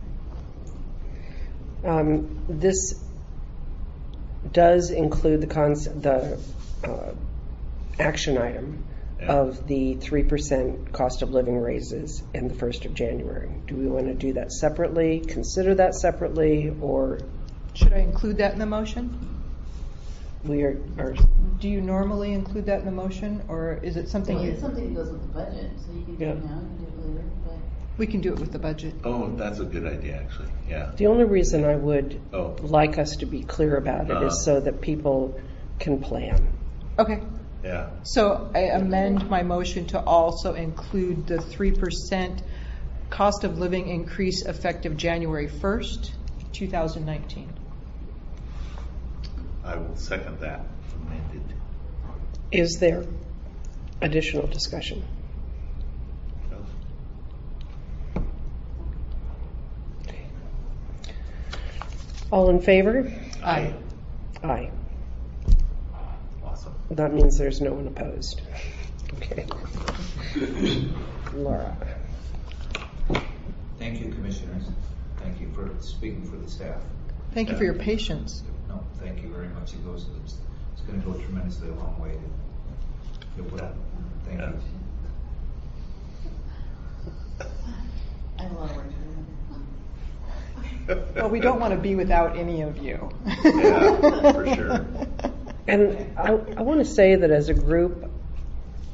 This does include the action item of the 3% cost of living raises in the 1st of January. Do we want to do that separately, consider that separately, or? Should I include that in the motion? We are. Do you normally include that in the motion, or is it something It's something that goes with the budget, so you can do it now, you can do it later, but. We can do it with the budget. Oh, that's a good idea, actually, yeah. The only reason I would like us to be clear about it is so that people can plan. Okay. Yeah. So I amend my motion to also include the 3% cost of living increase effective January 1st, 2019. I will second that amended. Is there additional discussion? All in favor? Aye. Aye. Awesome. That means there's no one opposed. Okay. Laura. Thank you, commissioners. Thank you for speaking for the staff. Thank you for your patience. No, thank you very much. It's going to go tremendously a long way to put up. Thank you. I have a lot of work to do. Well, we don't want to be without any of you. Yeah, for sure. And I want to say that as a group,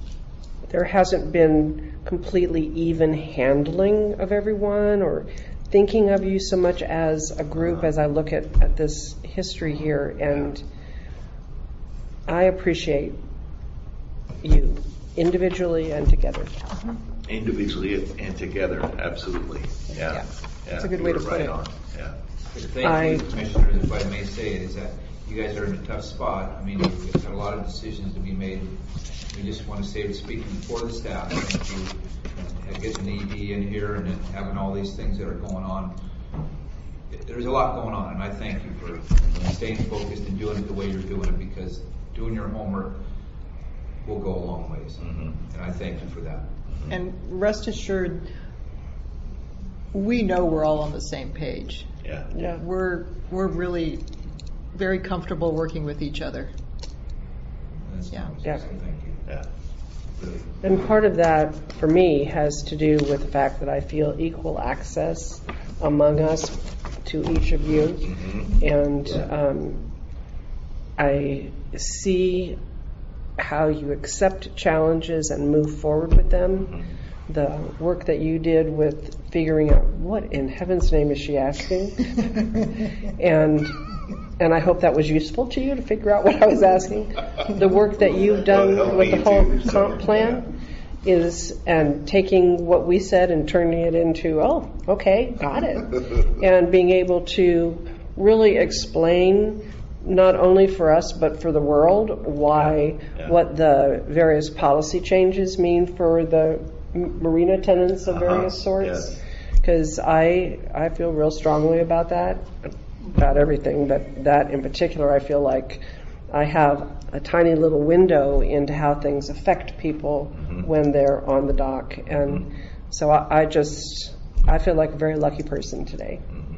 there hasn't been completely even handling of everyone, or thinking of you so much as a group as I look at this history here, and I appreciate you individually and together. Individually and together, absolutely. Yeah. That's a good way to put it. On. Yeah. Thank you, Commissioners, if I may say, is that you guys are in a tough spot. I mean, you've got a lot of decisions to be made. We just want to say, speaking for the staff, thank you. Getting the ED in here and having all these things that are going on. There's a lot going on, and I thank you for staying focused and doing it the way you're doing it, because doing your homework will go a long ways. And I thank you for that. And rest assured, we know we're all on the same page. Yeah. We're really very comfortable working with each other. Yeah. Yeah. So thank you. Yeah. And part of that, for me, has to do with the fact that I feel equal access among us to each of you. And I see how you accept challenges and move forward with them. The work that you did with figuring out what in heaven's name is she asking, and I hope that was useful to you to figure out what I was asking. The work that you've done with the whole comp plan is, and taking what we said and turning it into, oh, okay, got it, and being able to really explain, not only for us but for the world, why what the various policy changes mean for the marina tenants of various sorts. Because I feel real strongly about that, about everything, but that in particular, I feel like I have a tiny little window into how things affect people when they're on the dock. And so I feel like a very lucky person today.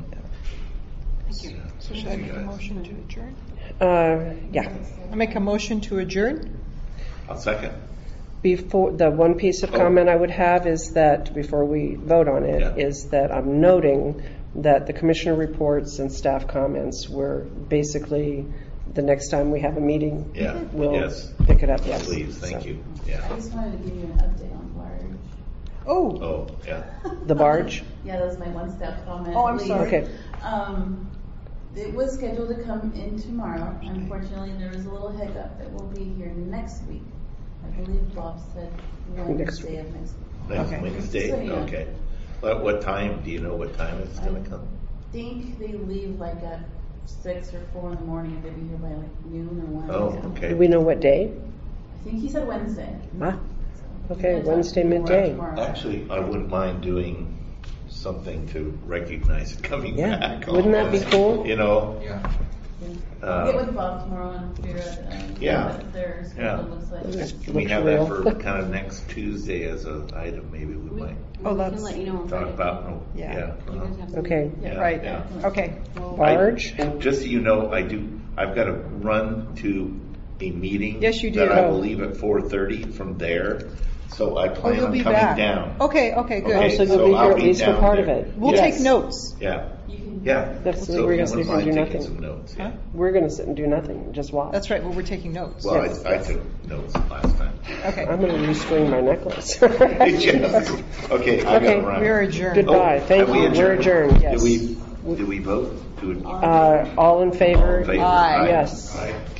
Thank you. So should I make a motion to adjourn? Yeah. I make a motion to adjourn. I'll second. Before, the one piece of comment I would have is that, before we vote on it, is that I'm noting that the commissioner reports and staff comments were basically the next time we have a meeting, we'll pick it up. Yes, please. Thank you. I just wanted to give you an update on barge. Oh, yeah. The barge? Yeah, that was my one staff comment. Oh, I'm sorry. Okay. It was scheduled to come in tomorrow. Unfortunately, there was a little hiccup. It will be here next week. I believe Bob said Wednesday of next week. Next Wednesday? So, yeah. Okay. What time? Do you know what time it's going to come? I think they leave like at 6 or 4 in the morning, and they'll be here by like noon or 1. Oh, okay. Do we know what day? I think he said Wednesday. Ah, okay, Wednesday midday. Actually, I wouldn't mind doing something to recognize it coming back. Wouldn't that be cool? You know? Yeah. Get with Bob tomorrow and figure out what their schedule looks like. Can we have that for kind of next Tuesday as an item? Maybe we might that's let you know on talk Friday. about. Okay. right. Yeah. Okay. Barge? Just so you know, I've got to run to a meeting. Yes, you do. That I will leave at 4:30 from there. So I plan you'll on be coming back. down. Okay, good. Okay, so you'll be here I'll at least for down part there. of it. We'll take notes. Yeah. That's So we're if going you to wouldn't sit and do mind taking nothing. some notes. Yeah. We're going to sit and do nothing, just watch. That's right. Well, we're taking notes. Well, I took notes last time. Okay. I'm going to restring my necklace. Okay, I got to run. We are adjourned. Goodbye. Thank you. We're adjourned. Yes. Do we vote? All in favor? Favor? Aye. Yes. Aye.